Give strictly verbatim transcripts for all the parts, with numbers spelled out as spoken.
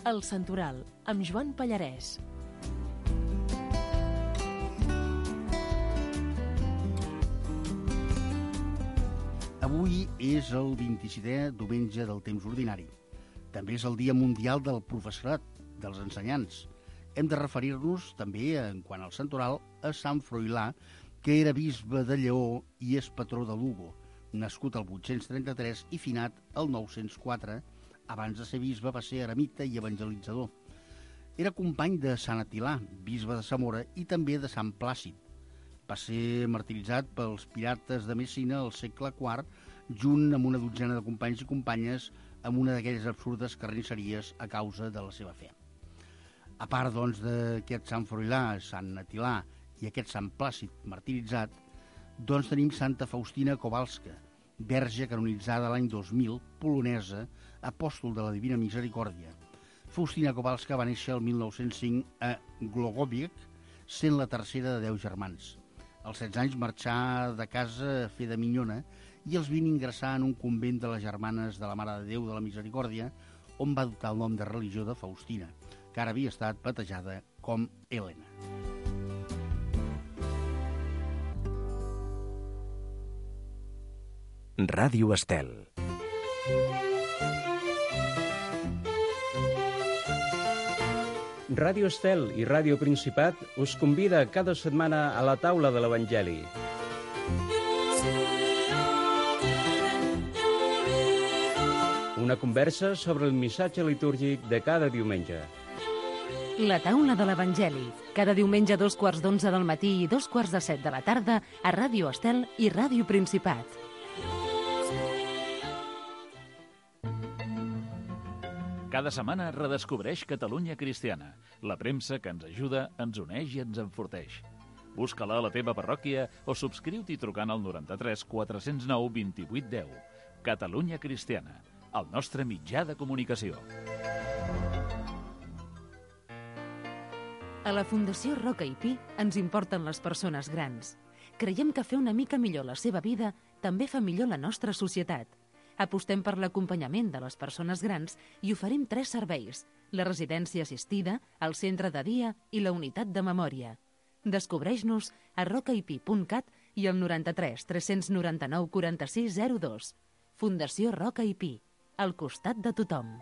El Santoral, amb Joan Pallarès. Avui és el vint-i-setè diumenge del temps ordinari. També és el Dia Mundial del Professorat, dels ensenyants. Hem de referir-nos també, en quant al Santoral, a Sant Froilà, que era bisbe de Lleó i és patró de Lugo, nascut el vuit-cents trenta-tres i finat el nou-cents quatre. Abans de ser bisbe va ser eremita i evangelitzador. Era company de Sant Atilà, bisbe de Zamora, i també de Sant Plàcid. Va ser martiritzat pels pirates de Messina al segle quart, junt amb una dotzena de companys i companyes amb una d'aquelles absurdes carnisseries a causa de la seva fe. A part, doncs, d'aquest Sant Froilà, Sant Atilà i aquest Sant Plàcid martiritzat, doncs tenim Santa Faustina Kowalska, verge canonitzada l'any dos mil, polonesa, apòstol de la Divina Misericòrdia. Faustina Kowalska va néixer el mil nou-cents cinc a Głogowicz, sent la tercera de deu germans. Als setze anys marxà de casa a fer de minyona i als vint ingressà en un convent de les Germanes de la Mare de Déu de la Misericòrdia, on va adoptar el nom de religió de Faustina, que ara havia estat batejada com Helena. Ràdio Estel. Ràdio Estel i Ràdio Principat us convida cada setmana a la taula de l'Evangeli. Una conversa sobre el missatge litúrgic de cada diumenge. La taula de l'Evangeli, cada diumenge a dos quarts d'onze del matí i dos quarts de set de la tarda a Ràdio Estel i Ràdio Principat. Cada setmana redescobreix Catalunya Cristiana, la premsa que ens ajuda, ens uneix i ens enforteix. Busca-la a la teva parròquia o subscriu-t'hi trucant al noranta-tres quatre-cents nou vint-i-vuit deu. Catalunya Cristiana, el nostre mitjà de comunicació. A la Fundació Roca i Pi ens importen les persones grans. Creiem que fer una mica millor la seva vida també fa millor la nostra societat. Apostem per l'acompanyament de les persones grans i oferim tres serveis: la residència assistida, el centre de dia i la unitat de memòria. Descobreix-nos a rocaipi punt cat i al noranta-tres tres noranta-nou quaranta-sis zero dos. Fundació Roca i Pi, al costat de tothom.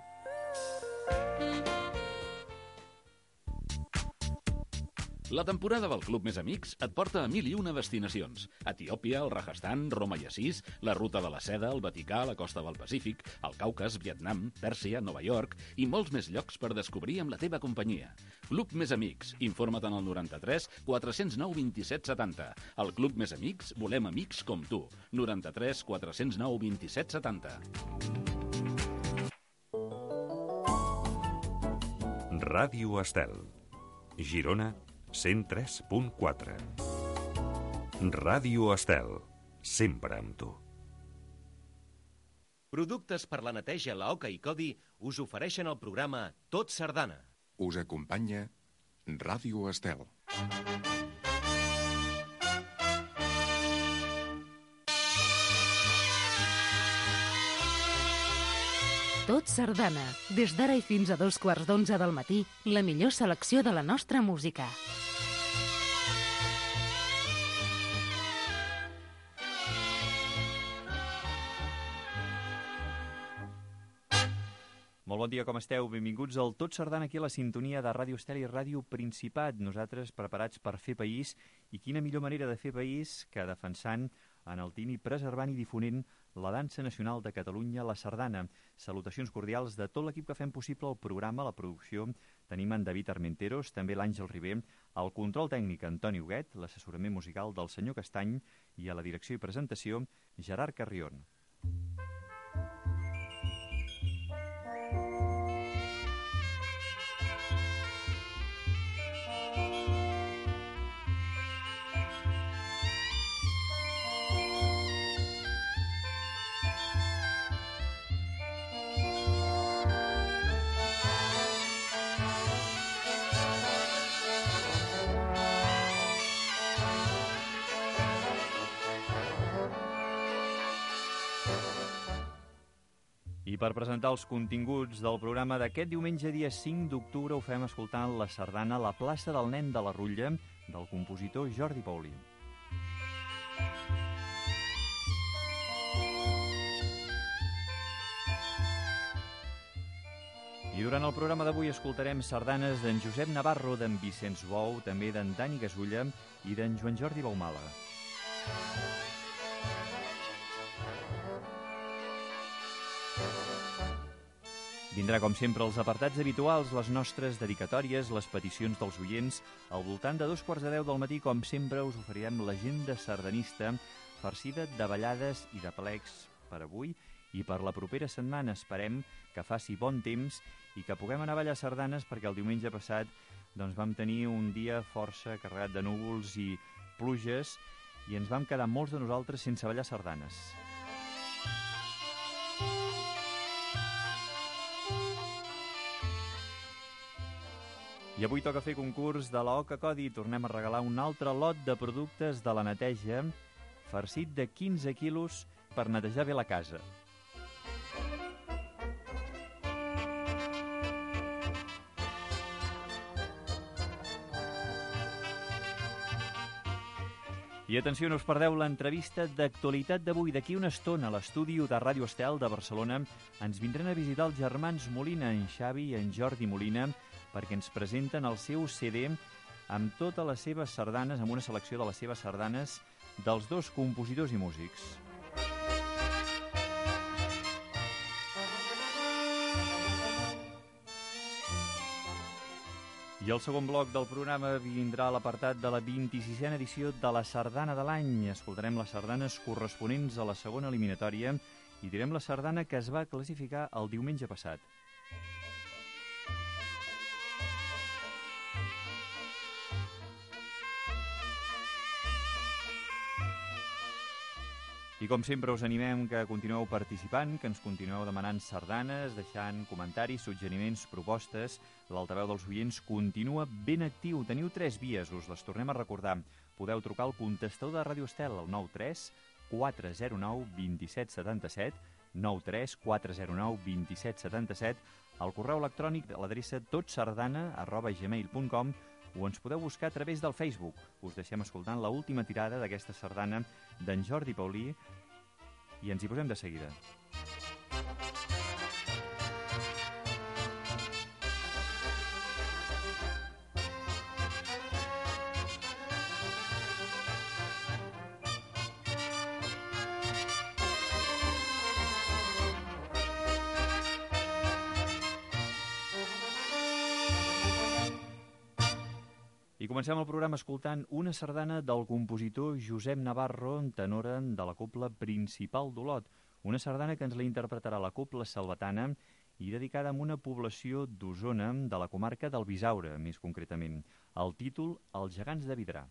La temporada del Club Més Amics et porta a mil i una destinacions. Etiòpia, el Rajasthan, Roma i Assís, la Ruta de la Seda, el Vaticà, la costa del Pacífic, el Caucas, Vietnam, Pèrsia, Nova York i molts més llocs per descobrir amb la teva companyia. Club Més Amics. Informa't en el noranta-tres quatre-cents nou vint-i-set setanta. Al Club Més Amics volem amics com tu. noranta-tres quatre-cents nou vint-i-set setanta. Ràdio Estel. Girona, cent tres punt quatre. Ràdio Estel, sempre amb tu. Productes per la neteja La Oca i Codi us ofereixen el programa Tot Sardana. Us acompanya Ràdio Estel. Tot Sardana, des d'ara i fins a dos quarts d'onze del matí, la millor selecció de la nostra música. Molt bon dia, com esteu? Benvinguts al Tot Sardana, aquí a la sintonia de Ràdio Estel i Ràdio Principat. Nosaltres preparats per fer país, i quina millor manera de fer país que defensant, enaltint i preservant i difonent la dansa nacional de Catalunya, la sardana. Salutacions cordials de tot l'equip que fem possible el programa, la producció. Tenim en David Armenteros, també l'Àngel Ribé, el control tècnic Antoni Huguet, l'assessorament musical del senyor Castany i a la direcció i presentació Gerard Carrion. I per presentar els continguts del programa d'aquest diumenge, dia cinc d'octubre, ho fem escoltant la sardana La plaça del nen de la Rutlla, del compositor Jordi Paulí. I durant el programa d'avui escoltarem sardanes d'en Josep Navarro, d'en Vicenç Bou, també d'en Dani Gasulla i d'en Joan Jordi Baumala. Vindrà, com sempre, els apartats habituals, les nostres dedicatòries, les peticions dels oients. Al voltant de dos quarts de deu del matí, com sempre, us oferirem l'agenda sardanista, farcida de ballades i de plecs per avui i per la propera setmana. Esperem que faci bon temps i que puguem anar a ballar sardanes, perquè el diumenge passat doncs, vam tenir un dia força carregat de núvols i pluges i ens vam quedar molts de nosaltres sense ballar sardanes. I avui toca fer concurs de la Oca Codi. Tornem a regalar un altre lot de productes de la neteja, farcit de quinze quilos per netejar bé la casa. I atenció, no us perdeu l'entrevista d'actualitat d'avui. D'aquí una estona, a l'estudi de Ràdio Estel de Barcelona, ens vindran a visitar els germans Molina, en Xavi i en Jordi Molina, perquè ens presenten el seu C D amb totes les seves sardanes, amb una selecció de les seves sardanes dels dos compositors i músics. I el segon bloc del programa vindrà a l'apartat de la vint-i-sisena edició de la Sardana de l'any. Escoltarem les sardanes corresponents a la segona eliminatòria i direm la sardana que es va classificar el diumenge passat. I com sempre us animem que continueu participant, que ens continueu demanant sardanes, deixant comentaris, suggeriments, propostes. L'altaveu dels oients continua ben actiu. Teniu tres vies, us les tornem a recordar. Podeu trucar al contestador de Ràdio Estel, al nou tres quatre zero nou dos set set set, nou tres quatre zero nou dos set set set, al correu electrònic a l'adreça totsardana arroba gmail punt com, o ens podeu buscar a través del Facebook. Us deixem escoltant l'última tirada d'aquesta sardana d'en Jordi Paulí i ens hi posem de seguida. I comencem el programa escoltant una sardana del compositor Josep Navarro, tenora de la cobla principal d'Olot. Una sardana que ens la interpretarà la cobla salvatana i dedicada a una població d'Osona, de la comarca del Bisaure, més concretament. El títol, Els gegants de Vidrà.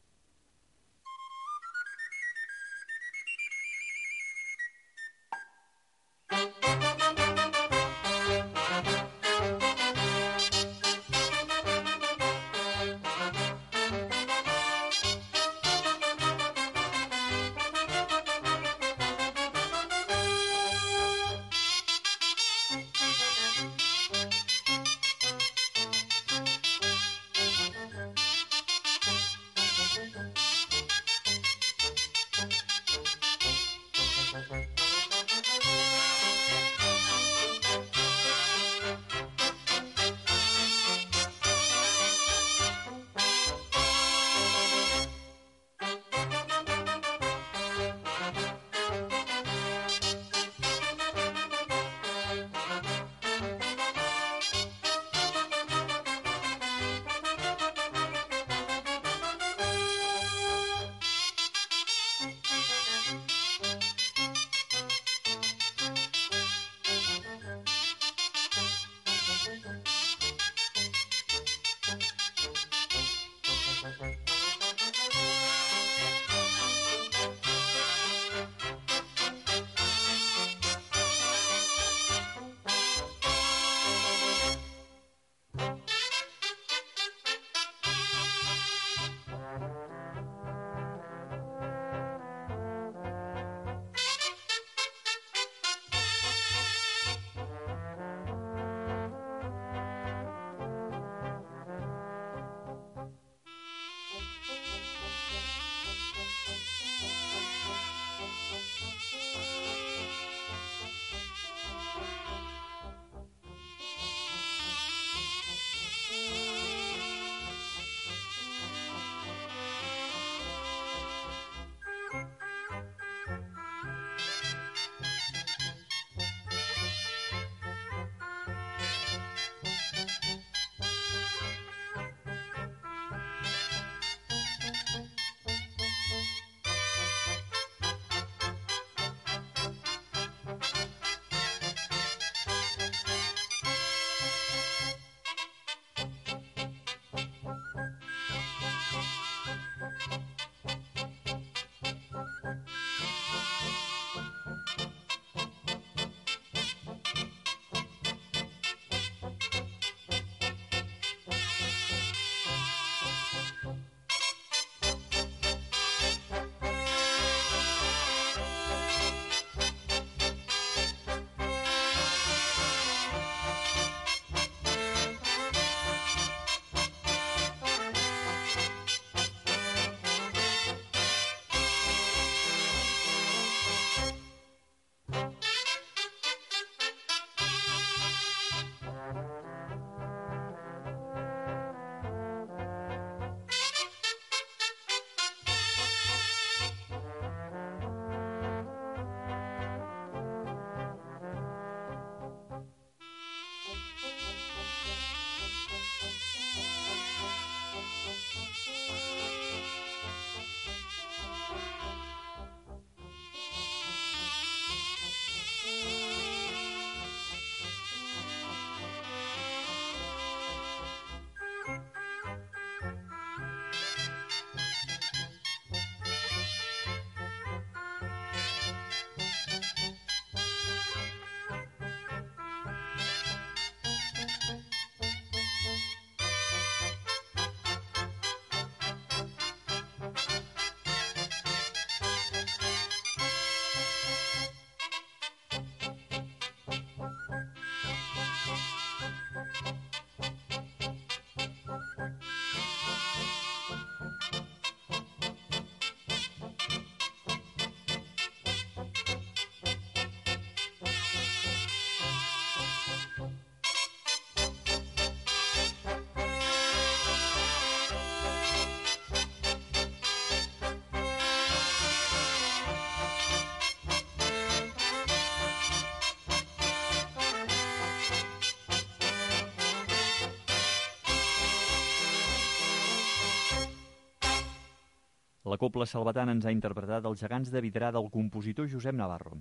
La Cobla Salvatana ens ha interpretat Els gegants de Vidrà del compositor Josep Navarro.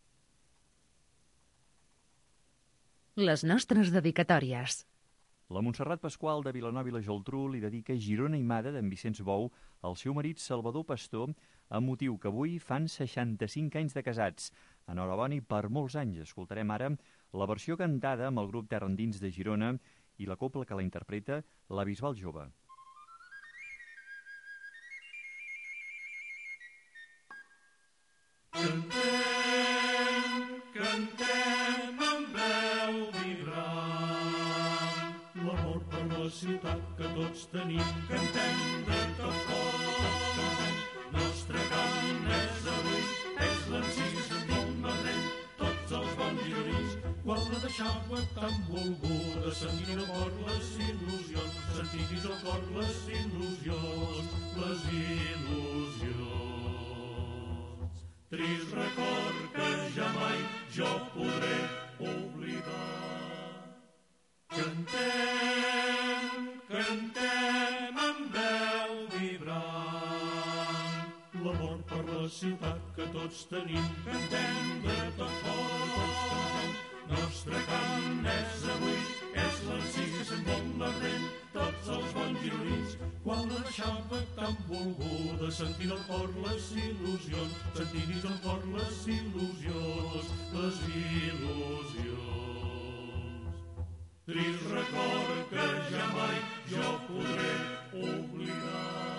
Les nostres dedicatòries. La Montserrat Pasqual de Vilanova i la Geltrú li dedica Girona i Mada d'en Vicenç Bou al seu marit Salvador Pastor, amb motiu que avui fan seixanta-cinc anys de casats. Enhorabona i per molts anys. Escoltarem ara la versió cantada amb el grup Terra Endins de Girona i la cobla que la interpreta, la Bisbal Jove. Cantem, cantem amb veu vibrant, l'amor per la ciutat que tots tenim. Cantem de tot cor, nostre cant és avui, és l'encís d'un madrell, tots els bons gironins. Quan la deixava tan volguda, sentir el cor les il·lusions, sentir el cor les il·lusions, les il·lusions. Trist record que ja mai jo podré oblidar. Cantem, cantem amb veu vibrant, l'amor per la ciutat que tots tenim. Cantem de tot cor, nostre cant és avui, és l'encís d'un marrell, tots els bons gironins. Quan la deixava tan volguda, sentint el cor les il·lusions, sentint el cor les il·lusions, les il·lusions. Trist record que ja mai jo podré oblidar.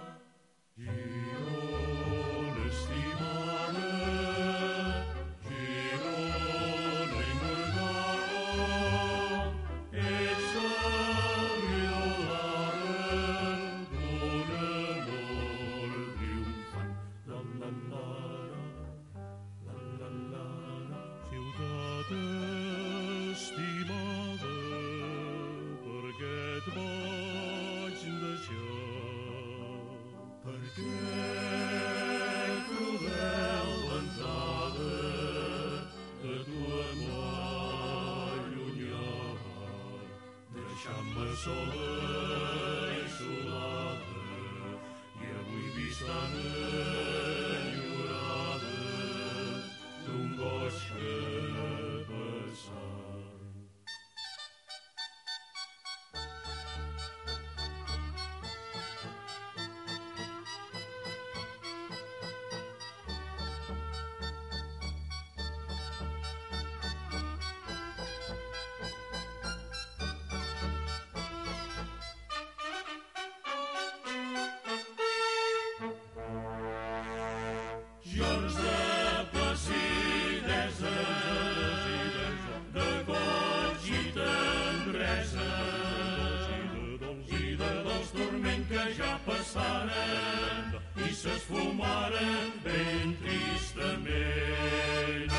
Girona estimada, Girona immortal, ets el violar d'un amor triomfant. La la la la, la la la, ciutat estimada, per què et vaig deixar? Per què cruel ventada de tu em va allunyar, deixant-me sola i solada, i avui vist tan enyorada d'un goig que passar. Jorns de placidesa, de goig i tendresa, i de dolç dorment que ja passaren i s'esfumaren ben tristament.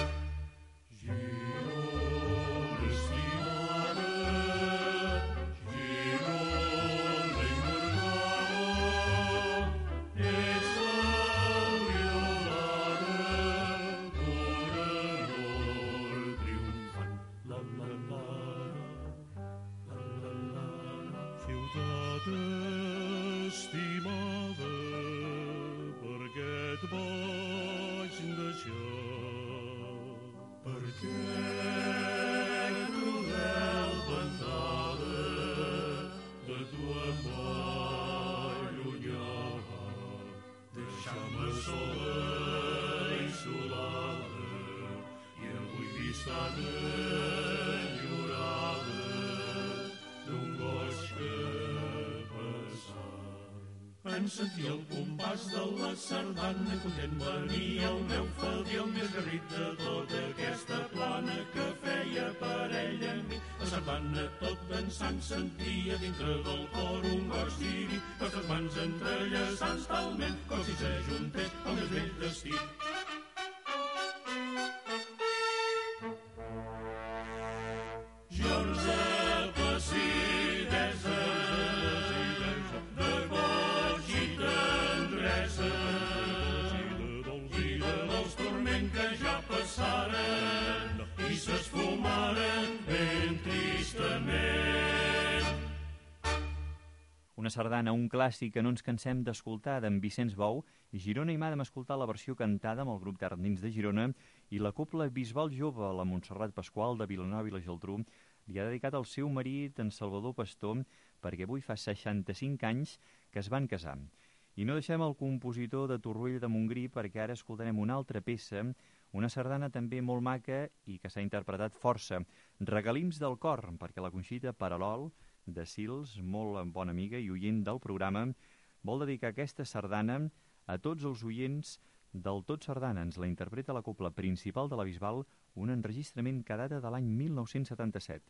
Girona estimada, Girona immortal, ets el violar d'un amor triomfant. La la la la, la la la, ciutat estimada, per què et vaig deixar? Per què cruel ventada de tu em va allunyar, deixant-me sola i solada, i avui vist tan enyorada d'un goig que passar. En sentir el compàs de la sardana, content venia el meu fadrí, el més garrit de tota aquesta plana que feia parella amb mi. La sardana tot dansant sentia dintre del cor un goig diví, nostres mans entrellaçants talment com si s'ajuntés el més vell destí. Jorns de placidesa, de goig i tendresa, i de dolç dorment que ja passaren i s'esfumaren ben tristament. Una sardana, un clàssic que no ens cansem d'escoltar, d'en Vicenç Bou. Girona i mà vam escoltar la versió cantada amb el grup d'Arnins de Girona i la cobla Bisbal Jove, la Montserrat Pasqual de Vilanova i la Geltrú, li ha dedicat al seu marit, en Salvador Pastor, perquè avui fa seixanta-cinc anys que es van casar. I no deixem el compositor de Torroella de Montgrí perquè ara escoltarem una altra peça, una sardana també molt maca i que s'ha interpretat força. Regalims del cor, perquè la Conxita Paralol, de Sils, molt bona amiga i oient del programa, vol dedicar aquesta sardana a tots els oients del Tot Sardana. Ens la interpreta la cobla principal de la Bisbal, un enregistrament que data de l'any mil nou-cents setanta-set.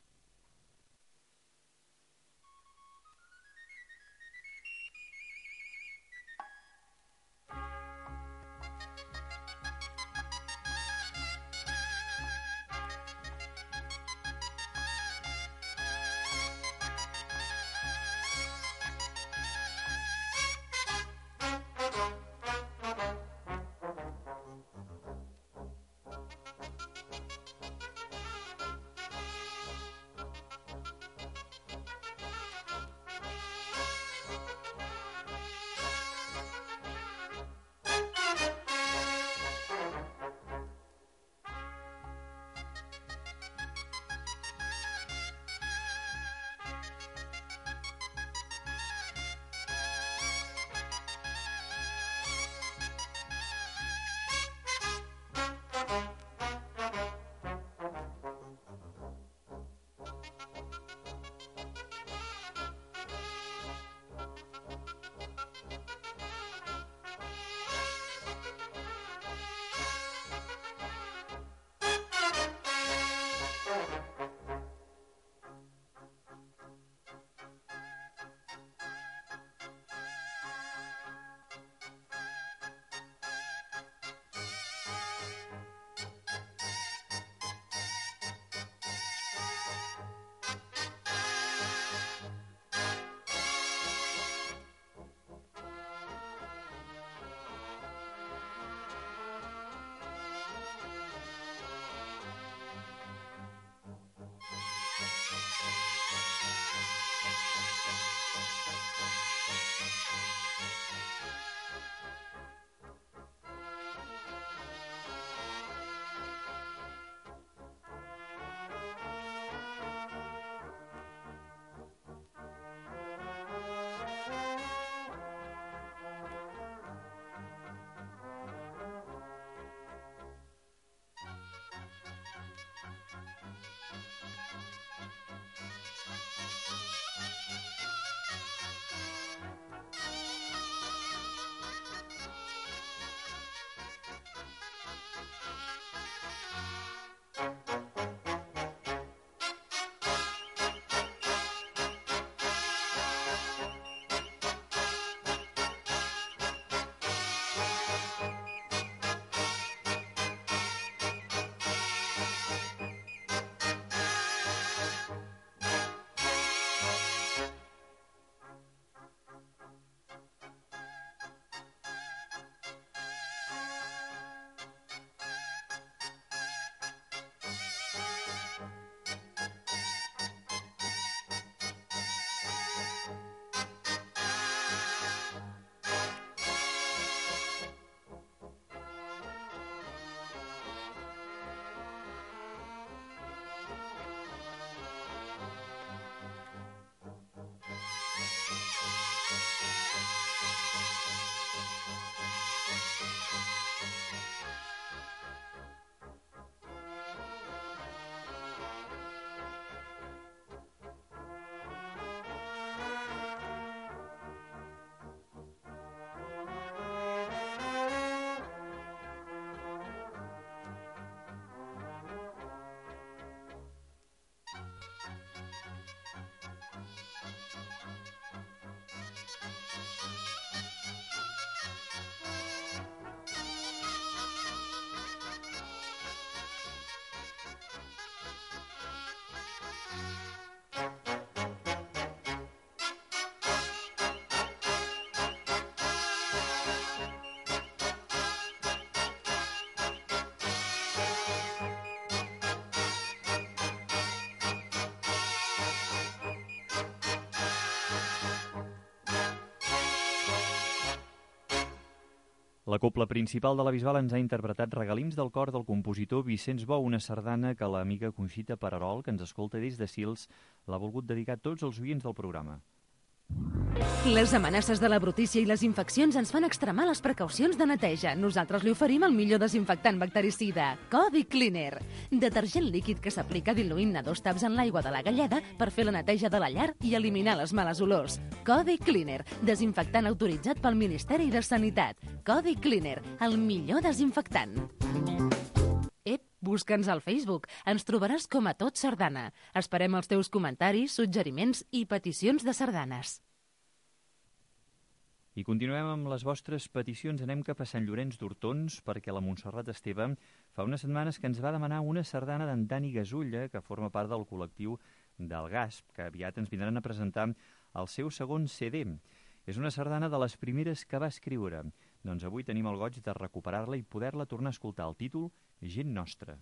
La cobla principal de la Bisbal ens ha interpretat Regalims del cor del compositor Vicenç Bou, una sardana que l'amiga Conxita Pererol, que ens escolta des de Sils, l'ha volgut dedicar a tots els oients del programa. Les amenaces de la brutícia i les infeccions ens fan extremar les precaucions de neteja. Nosaltres li oferim el millor desinfectant bactericida, Codi Cleaner. Detergent líquid que s'aplica diluint-ne dos taps en l'aigua de la galleda per fer la neteja de la llar i eliminar les males olors. Codi Cleaner, desinfectant autoritzat pel Ministeri de Sanitat. Codi Cleaner, el millor desinfectant. Ep, busca'ns al Facebook. Ens trobaràs com a Tot Sardana. Esperem els teus comentaris, suggeriments i peticions de sardanes. I continuem amb les vostres peticions. Anem cap a Sant Llorenç d'Hortons perquè la Montserrat Esteve fa unes setmanes que ens va demanar una sardana d'en Dani Gasulla, que forma part del col·lectiu del Gasp, que aviat ens vindran a presentar el seu segon C D. És una sardana de les primeres que va escriure. Doncs avui tenim el goig de recuperar-la i poder-la tornar a escoltar. El títol, Gent Nostra.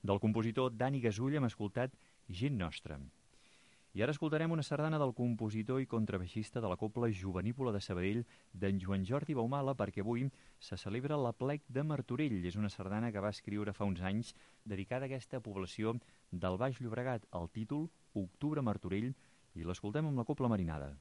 Del compositor Dani Gasull hem escoltat Gent Nostra. I ara escoltarem una sardana del compositor i contrabaixista de la Cobla Jovenívola de Sabadell, d'en Joan Jordi Baumala, perquè avui se celebra l'Aplec de Martorell. És una sardana que va escriure fa uns anys dedicada a aquesta població del Baix Llobregat. El títol, Octubre Martorell, i l'escoltem amb la Cobla Marinada.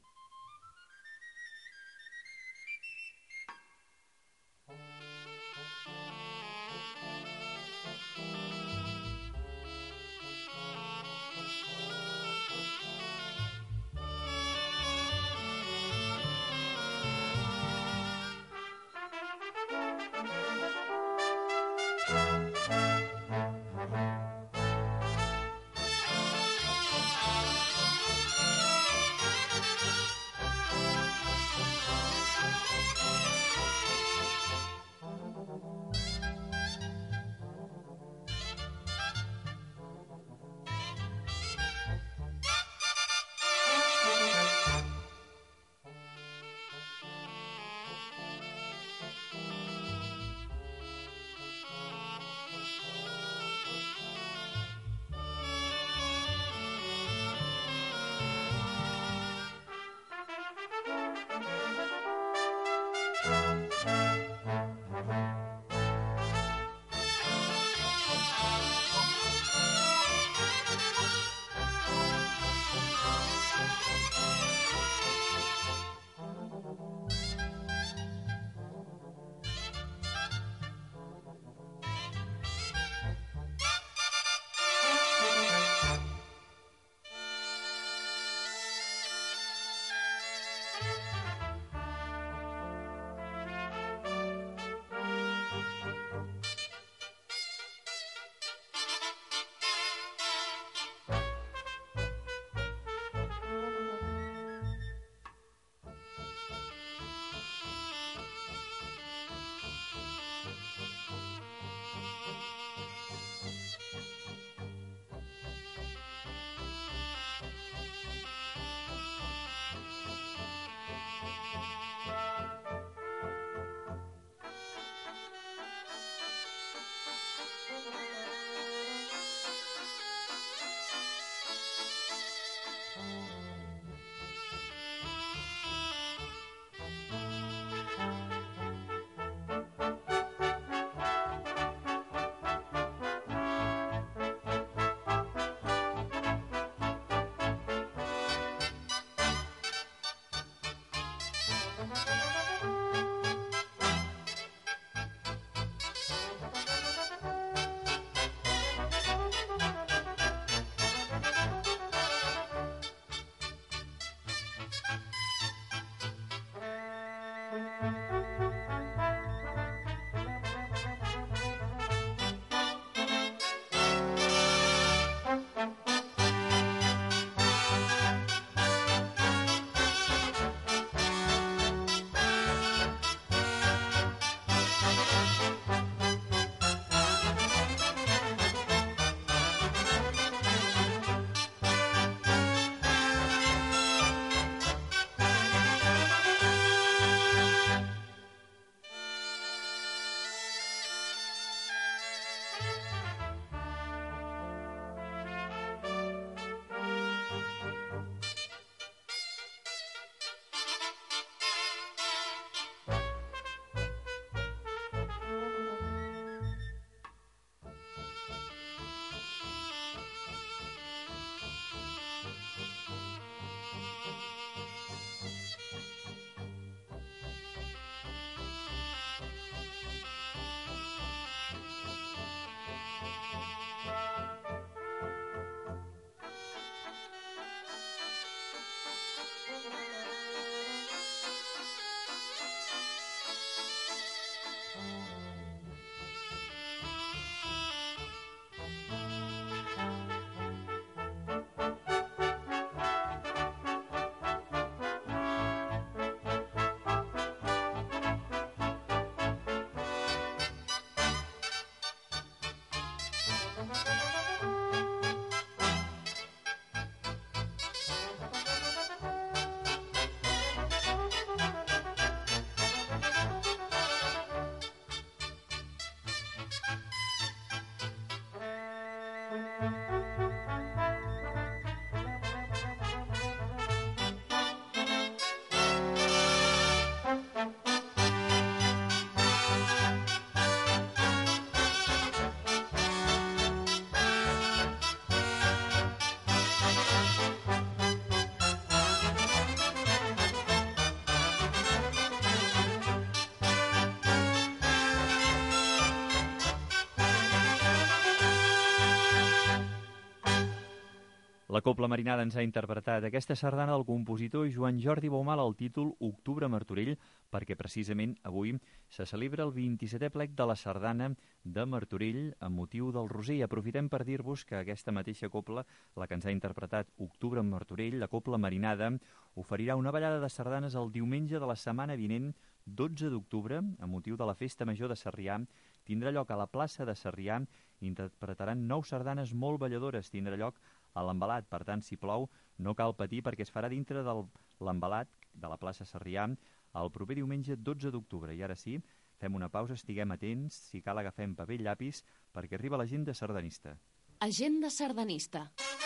La Cobla Marinada ens ha interpretat aquesta sardana del compositor Joan Jordi Baumal al títol Octubre a Martorell, perquè precisament avui se celebra el vint-i-setè plec de la sardana de Martorell amb motiu del Roser. I aprofitem per dir-vos que aquesta mateixa cobla, la que ens ha interpretat Octubre a Martorell, la Cobla Marinada, oferirà una ballada de sardanes el diumenge de la setmana vinent, dotze d'octubre, amb motiu de la Festa Major de Sarrià. Tindrà lloc a la plaça de Sarrià, interpretaran nou sardanes molt balladores, tindrà lloc a l'Embalat. Per tant, si plou, no cal patir perquè es farà dintre de l'Embalat de la plaça Sarrià el proper diumenge dotze d'octubre. I ara sí, fem una pausa, estiguem atents, si cal agafem paper i llapis perquè arriba l'agenda sardanista. Agenda sardanista.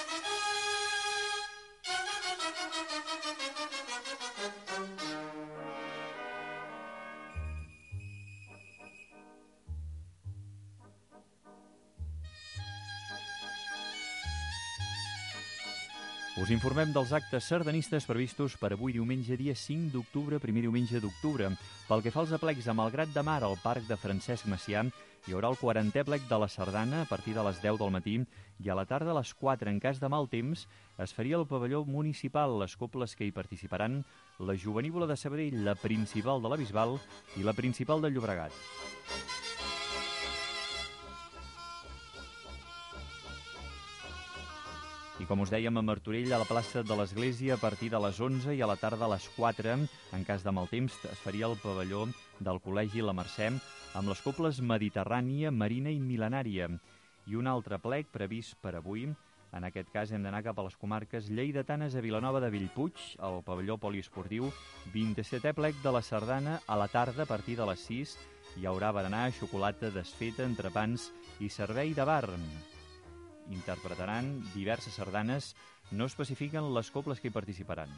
Us informem dels actes sardanistes previstos per avui diumenge dia cinc d'octubre, primer diumenge d'octubre. Pel que fa als aplecs a Malgrat de Mar, al Parc de Francesc Macià, hi haurà el quarantè plec de la sardana a partir de les deu del matí i a la tarda a les quatre, en cas de mal temps, es faria al pavelló municipal. Les cobles que hi participaran, la Jovenívola de Sabadell, la Principal de la Bisbal i la Principal de Llobregat. I com us dèiem, a Martorell, a la plaça de l'Església, a partir de les onze i a la tarda a les quatre, en cas de mal temps, es faria el pavelló del Col·legi La Mercè, amb les cobles Mediterrània, Marina i Mil·lenària. I un altre plec previst per avui, en aquest cas hem d'anar cap a les comarques lleidatanes, a Vilanova de Bellpuig, al pavelló poliesportiu, vint-i-setè plec de la sardana, a la tarda, a partir de les sis, hi haurà berenar, xocolata desfeta, entrepans i servei de bar. Interpretaran diverses sardanes, no especifiquen les cobles que hi participaran.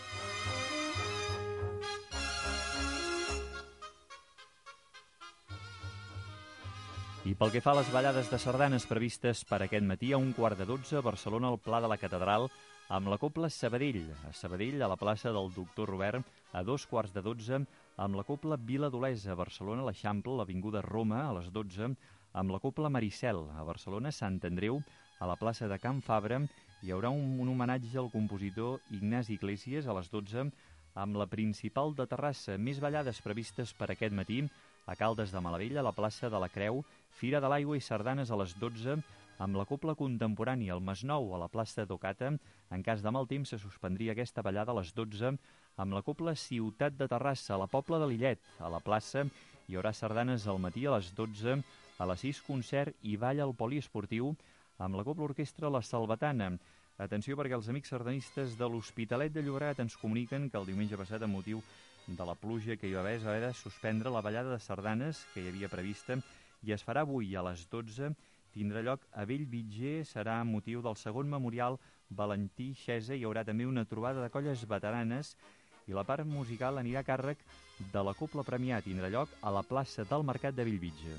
I pel que fa a les ballades de sardanes previstes per aquest matí, a un quart de dotze, a Barcelona, al Pla de la Catedral, amb la cobla Sabadell. A Sabadell, a la plaça del Doctor Robert, a dos quarts de dotze, amb la cobla Vila d'Olesa. A Barcelona, a l'Eixample, l'avinguda Roma, a les dotze, amb la cobla Maricel. A Barcelona, Sant Andreu, a la plaça de Can Fabra, hi haurà un, un homenatge al compositor Ignasi Iglesias a les dotze, amb la Principal de Terrassa. Més ballades previstes per aquest matí, a Caldes de Malavella, a la plaça de la Creu, Fira de l'Aigua i sardanes a les dotze, amb la cobla contemporània al Masnou, a la plaça d'Ocata. En cas de mal temps se suspendria aquesta ballada a les dotze, amb la cobla Ciutat de Terrassa, a la Pobla de Lillet. A la plaça hi haurà sardanes al matí a les dotze, a les sis concert i ball al poliesportiu, amb la cobla orquestra La Salvatana. Atenció perquè els amics sardanistes de l'Hospitalet de Llobregat ens comuniquen que el diumenge passat, a motiu de la pluja que hi va haver, es va haver de suspendre la ballada de sardanes que hi havia prevista i es farà avui a les dotze. Tindrà lloc a Bellvitge, serà motiu del segon memorial Valentí Xesa. Hi haurà també una trobada de colles veteranes i la part musical anirà a càrrec de la Cobla Premià. Tindrà lloc a la plaça del Mercat de Bellvitge.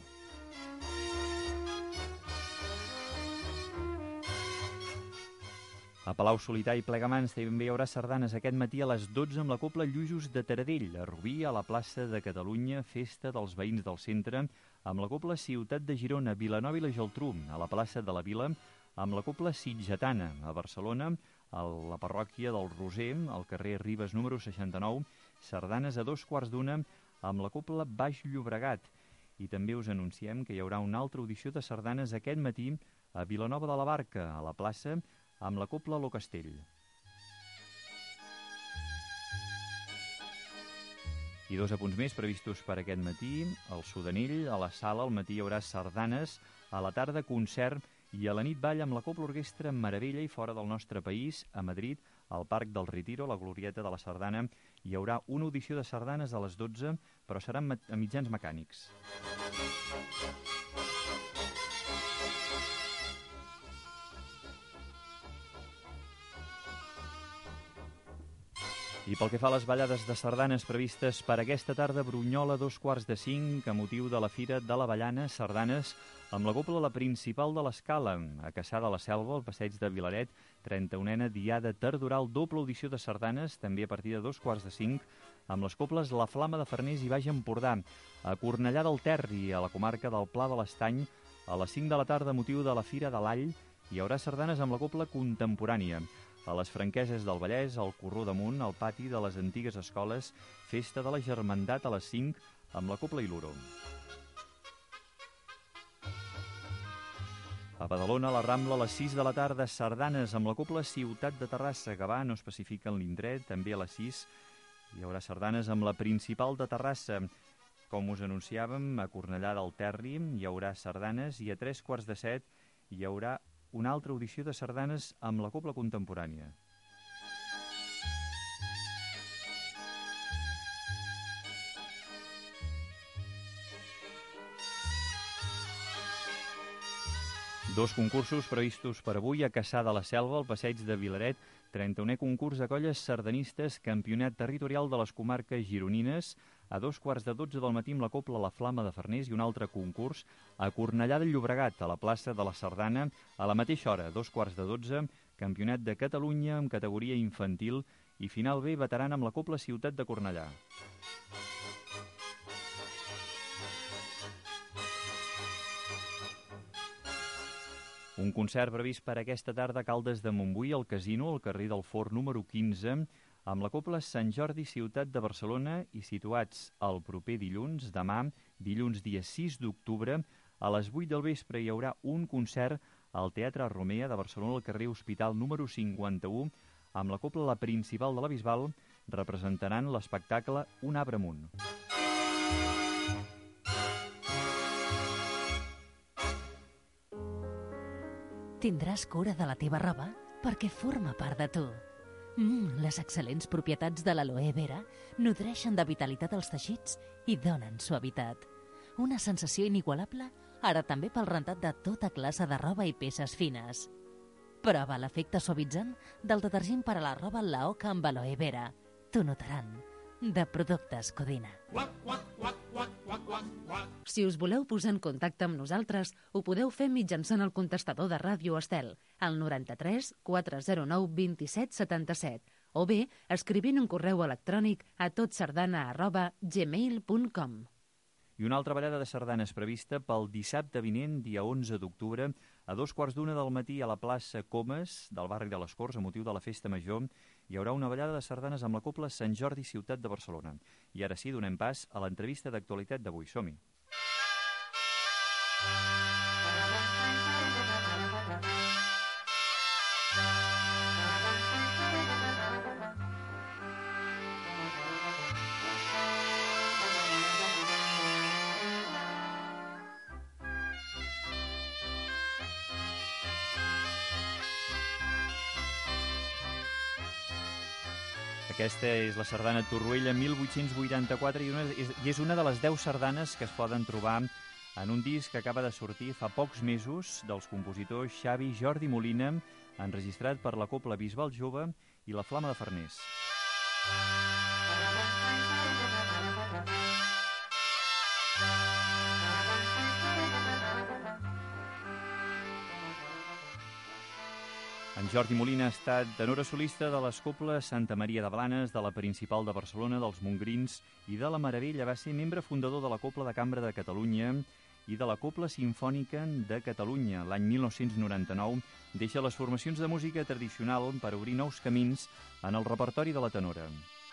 A Palau-solità i Plegamans també hi haurà sardanes aquest matí a les dotze amb la cobla Lluïsos de Taradell. A Rubí, a la plaça de Catalunya, festa dels veïns del centre, amb la cobla Ciutat de Girona, Vilanova i la Geltrú. A la plaça de la Vila, amb la cobla Sitgetana. A Barcelona, a la parròquia del Roser, al carrer Ribes número seixanta-nou, sardanes a dos quarts d'una amb la cobla Baix Llobregat. I també us anunciem que hi haurà una altra audició de sardanes aquest matí a Vilanova de la Barca, a la plaça, amb la cobla Lo Castell. I dos apunts més previstos per aquest matí. Al Sudanell, a la sala, al matí hi haurà sardanes, a la tarda concert i a la nit ball amb la cobla orquestra Meravella. I fora del nostre país, a Madrid, al Parc del Retiro, a la Glorieta de la Sardana, hi haurà una audició de sardanes a les dotze, però seran a mitjans mecànics. I pel que fa a les ballades de sardanes previstes per aquesta tarda, Brunyola, dos quarts de cinc, a motiu de la Fira de l'Avellana, sardanes amb la cobla La Principal de l'Escala. A Cassà de la Selva, al passeig de Vilaret, trenta-unena diada tardoral, doble audició de sardanes, també a partir de dos quarts de cinc, amb les cobles La Flama de Farners i Baix Empordà. A Cornellà del Terri, a la comarca del Pla de l'Estany, a les cinc de la tarda, a motiu de la Fira de l'All, hi haurà sardanes amb la cobla contemporània. A les Franqueses del Vallès, al Corró d'Amunt, al pati de les antigues escoles, festa de la Germandat a les cinc amb la cobla i l'uro. A Badalona, a la Rambla, a les sis de la tarda, sardanes amb la cobla Ciutat de Terrassa. Gavà no especifiquen l'indret, també a les sis hi haurà sardanes amb la Principal de Terrassa. Com us anunciàvem, a Cornellà del Terri hi haurà sardanes i a tres quarts de set hi haurà una altra audició de sardanes amb la cobla contemporània. Dos concursos previstos per avui a Cassà de la Selva, al passeig de Vilaret, trenta-unè concurs de colles sardanistes, campionat territorial de les comarques gironines, a dos quarts de dotze del matí amb la cobla La Flama de Farners, i un altre concurs a Cornellà del Llobregat, a la plaça de la Sardana, a la mateixa hora, dos quarts de dotze, campionat de Catalunya en categoria infantil i final B veterana amb la cobla Ciutat de Cornellà. Un concert previst per aquesta tarda a Caldes de Montbui, al Casino, al carrer del Forn número quinze, amb la cobla Sant Jordi Ciutat de Barcelona i situats el proper dilluns, demà, dilluns dia sis d'octubre, a les vuit del vespre hi haurà un concert al Teatre Romea de Barcelona, al carrer Hospital número cinquanta-u, amb la cobla La Principal de la Bisbal, representaran l'espectacle Un arbre amunt. Tindràs cura de la teva roba perquè forma part de tu. Mm, les excel·lents propietats de l'aloe vera nodreixen de vitalitat els teixits i donen suavitat. Una sensació inigualable ara també pel rentat de tota classe de roba i peces fines. Prova l'efecte suavitzant del detergent per a la roba La Oca amb aloe vera. T'ho notaran. De Productes Codina. Si us voleu posar en contacte amb nosaltres, ho podeu fer mitjançant el contestador de Ràdio Estel, al noranta-tres quatre zero nou dos set set set, o bé escrivint un correu electrònic a totsardana arroba gmail punt com. I una altra ballada de sardanes prevista pel dissabte vinent, dia onze d'octubre, a dos quarts d'una del matí a la plaça Comas del barri de les Corts, a motiu de la Festa Major, hi haurà una ballada de sardanes amb la cobla Sant Jordi Ciutat de Barcelona. I ara sí, donem pas a l'entrevista d'actualitat d'avui. Som-hi! Aquesta és la sardana Torroella mil vuit-cents vuitanta-quatre i, una, és, i és una de les deu sardanes que es poden trobar en un disc que acaba de sortir fa pocs mesos dels compositors Xavi Jordi Molina, enregistrat per la cobla Bisbal Jove i la Flama de Farners. En Jordi Molina ha estat tenora solista de les cobles Santa Maria de Blanes, de la Principal de Barcelona, dels Montgrins i de la Meravella. Va ser membre fundador de la Cobla de Cambra de Catalunya i de la Cobla Simfònica de Catalunya. L'any mil nou-cents noranta-nou deixa les formacions de música tradicional per obrir nous camins en el repertori de la tenora.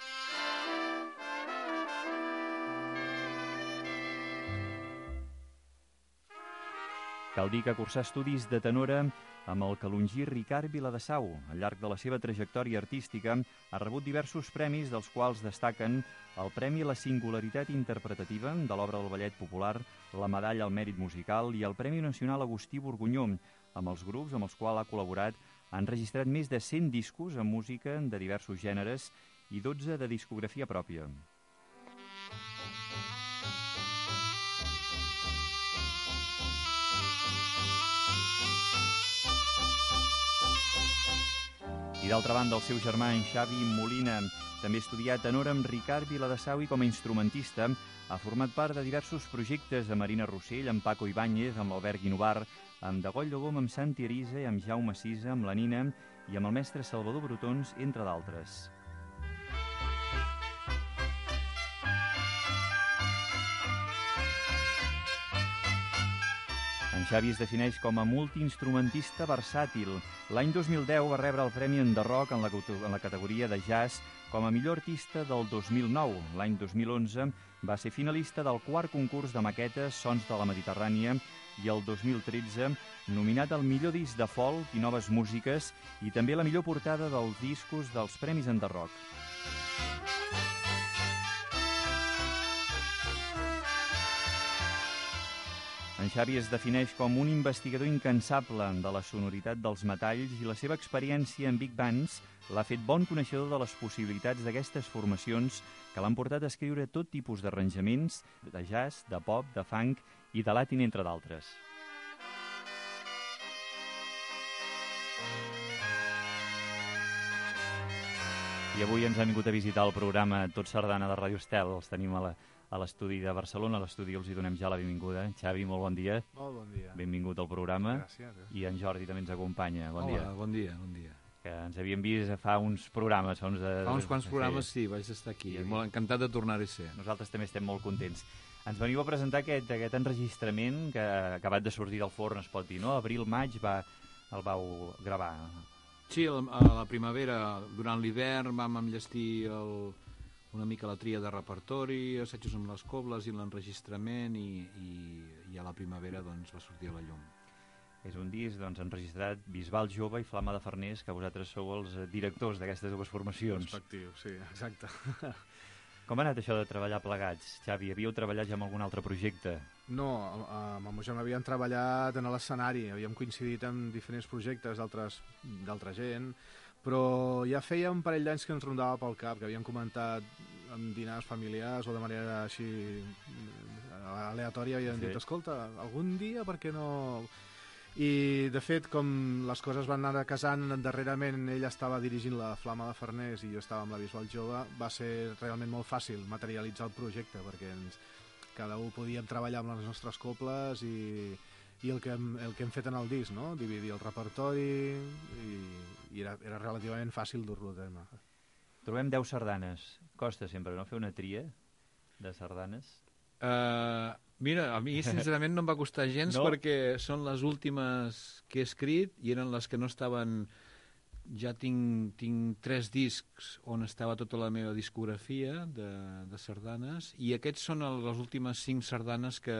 Cal dir que cursà estudis de tenora amb el calongí Ricard Viladesau. Al llarg de la seva trajectòria artística ha rebut diversos premis, dels quals destaquen el Premi a la Singularitat Interpretativa de l'obra del Ballet Popular, la Medalla al Mèrit Musical i el Premi Nacional Agustí Borgunyó. Amb els grups amb els quals ha col·laborat ha enregistrat més de cent discos amb música de diversos gèneres i dotze de discografia pròpia. I d'altra banda, el seu germà, en Xavi Molina, també ha estudiat tenora amb Ricard Viladesau i com a instrumentista ha format part de diversos projectes amb Marina Rossell, amb Paco Ibáñez, amb l'Albert Guinovar, amb Degoll de Gom, amb Santi Arisa, amb Jaume Sisa, amb la Nina i amb el mestre Salvador Brotons, entre d'altres. En En Xavi es defineix com a multiinstrumentista versàtil. L'any dos mil deu va rebre el Premi Enderrock en la, en la categoria de jazz com a millor artista del dos mil nou. L'any dos mil onze va ser finalista del quart concurs de maquetes Sons de la Mediterrània i el dos mil tretze nominat al millor disc de folk i noves músiques i també la millor portada dels discos dels Premis Enderrock. En Xavi es defineix com un investigador incansable de la sonoritat dels metalls i la seva experiència en big bands l'ha fet bon coneixedor de les possibilitats d'aquestes formacions que l'han portat a escriure tot tipus d'arranjaments de jazz, de pop, de funk i de latin, entre d'altres. I avui ens han vingut a visitar el programa Tot Sardana de Ràdio Estel. Els tenim a la a l'estudi de Barcelona. A l'estudi els hi donem ja la benvinguda. Xavi, molt bon dia. Molt bon dia. Benvingut al programa. Gràcies. I en Jordi també ens acompanya. Bon Hola, dia. bon dia, bon dia. Que ens havíem vist fa uns programes. Fa uns, de... fa uns quants programes, sí, vaig estar aquí. Sí. Molt encantat de tornar-hi a ser. Nosaltres també estem molt contents. Ens veniu a presentar aquest, aquest enregistrament que ha acabat de sortir del forn, es pot dir, no? Abril-maig va, el vau gravar. Sí, a la primavera, durant l'hivern, vam enllestir el... una mica la tria de repertori, assajos amb les cobles i l'enregistrament i, i, i a la primavera doncs, va sortir a la llum. És un disc doncs, enregistrat Bisbal Jove i Flama de Farners, que vosaltres sou els directors d'aquestes dues formacions. Respectiu, sí, exacte. Com ha anat això de treballar plegats, Xavi? Havíeu treballat ja amb algun altre projecte? No, amb el meu germà havíem treballat en l'escenari, havíem coincidit en diferents projectes d'altra gent, però ja feia un parell d'anys que ens rondava pel cap, que havíem comentat en dinars familiars o de manera així aleatòria, havíem sí. dit, escolta, algun dia per què no... I, de fet, com les coses van anar casant, darrerament ell estava dirigint la Flama de Farners i jo estava amb la Bisbal Jove, va ser realment molt fàcil materialitzar el projecte, perquè ens, cada un podíem treballar amb les nostres coples i, i el, que hem, el que hem fet en el disc, no? Dividir el repertori i, i era, era relativament fàcil dur-lo a terme. Trobem deu sardanes. Costa sempre, no?, fer una tria de sardanes? Uh, mira, a mi sincerament no em va costar gens no? perquè són les últimes que he escrit i eren les que no estaven... Ja tinc, tinc tres discs on estava tota la meva discografia de, de sardanes i aquests són el, les últimes cinc sardanes que,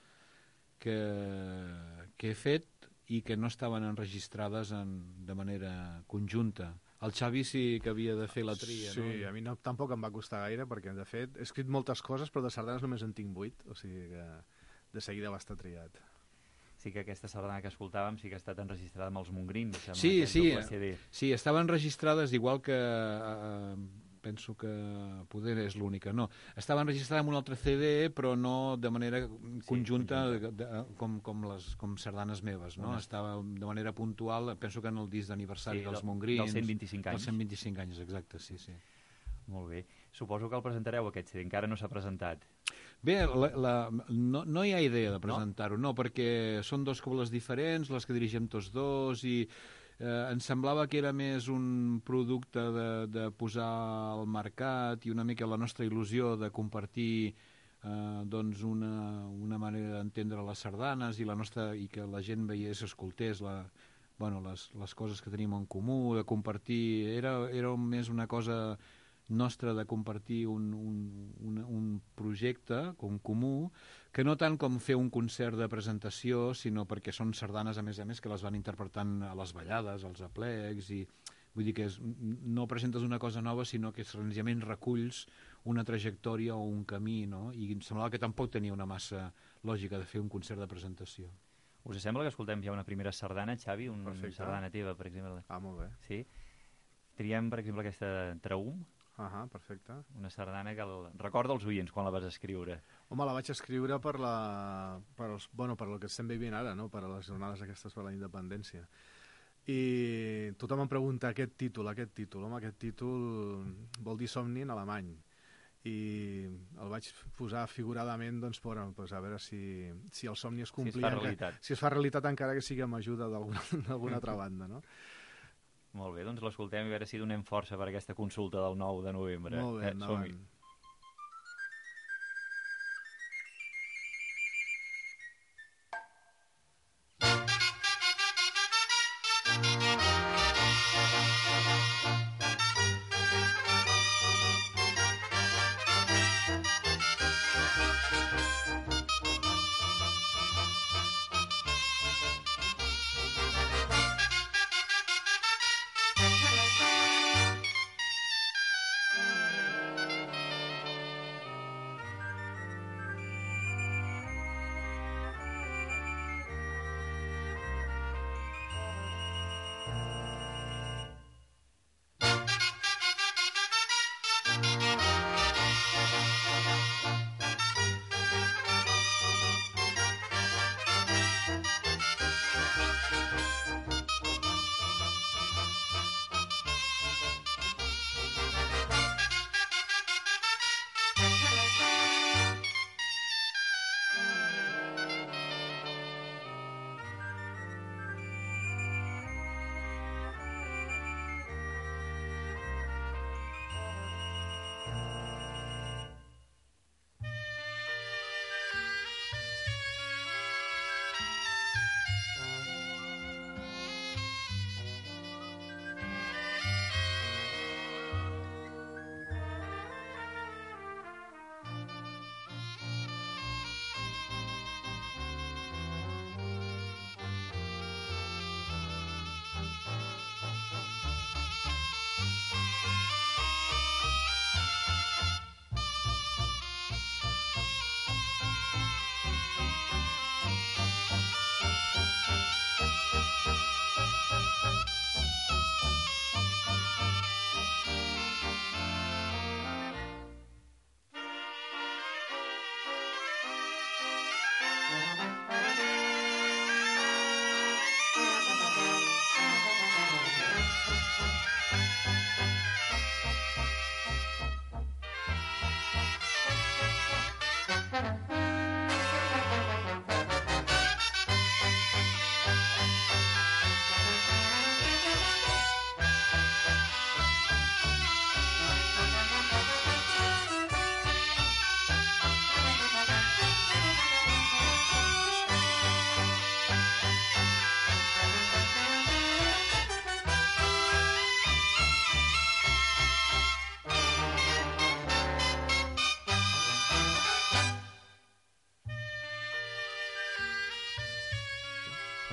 que, que he fet i que no estaven enregistrades en, de manera conjunta. El Xavi sí que havia de fer la tria, sí, no? Sí, a mi no, tampoc em va costar gaire, perquè, de fet, he escrit moltes coses, però de sardanes només en tinc vuit, o sigui que de seguida va estar triat. Sí que aquesta sardana que escoltàvem sí que ha estat enregistrada amb els Montgrins. Sí, sí, sí, estaven registrades igual que... Eh, penso que poder és l'única, no. Estava enregistrada en un altre C D, però no de manera conjunta, sí, de, de, com, com, les, com sardanes meves, no? Una... Estava de manera puntual, penso que en el disc d'aniversari sí, dels Montgrins... Dels cent vint-i-cinc anys. Dels cent vint-i-cinc anys, exacte, sí, sí. Molt bé. Suposo que el presentareu, aquest C D, encara no s'ha presentat. Bé, la, la, no, no hi ha idea de presentar-ho, no? no, perquè són dos cobles diferents, les que dirigim tots dos, i eh, ens semblava que era més un producte de, de posar al mercat i una mica la nostra il·lusió de compartir eh, doncs una, una manera d'entendre les sardanes i, la nostra, i que la gent veiés, escoltés la, bueno, les, les coses que tenim en comú, de compartir... Era, era més una cosa... nostre de compartir un, un, un, un projecte com comú, que no tant com fer un concert de presentació, sinó perquè són sardanes, a més a més, que les van interpretant a les ballades, als aplecs, i vull dir que és, no presentes una cosa nova, sinó que senzillament reculls una trajectòria o un camí, no? I em semblava que tampoc tenia una massa lògica de fer un concert de presentació. Us sembla que escoltem ja una primera sardana, Xavi? Una Perfecte. Sardana teva, per exemple. Ah, molt bé. Sí? Triem, per exemple, aquesta Traum. Ah, perfecte. Una sardana que el... recorda els oients quan la vas escriure. Home, la vaig escriure per la... per, els... bueno, per el que estem vivint ara, no? Per a les jornades aquestes per la independència. I tothom em pregunta aquest títol, aquest títol. Home, aquest títol vol dir somni en alemany. I el vaig posar figuradament doncs, per, pues, a veure si, si el somni es complia. Si es fa realitat. Si es fa realitat encara que sigui amb ajuda d'alguna altra banda, no? Molt bé, doncs l'escoltem i a veure si donem força per aquesta consulta del nou de novembre. Molt bé, eh, endavant.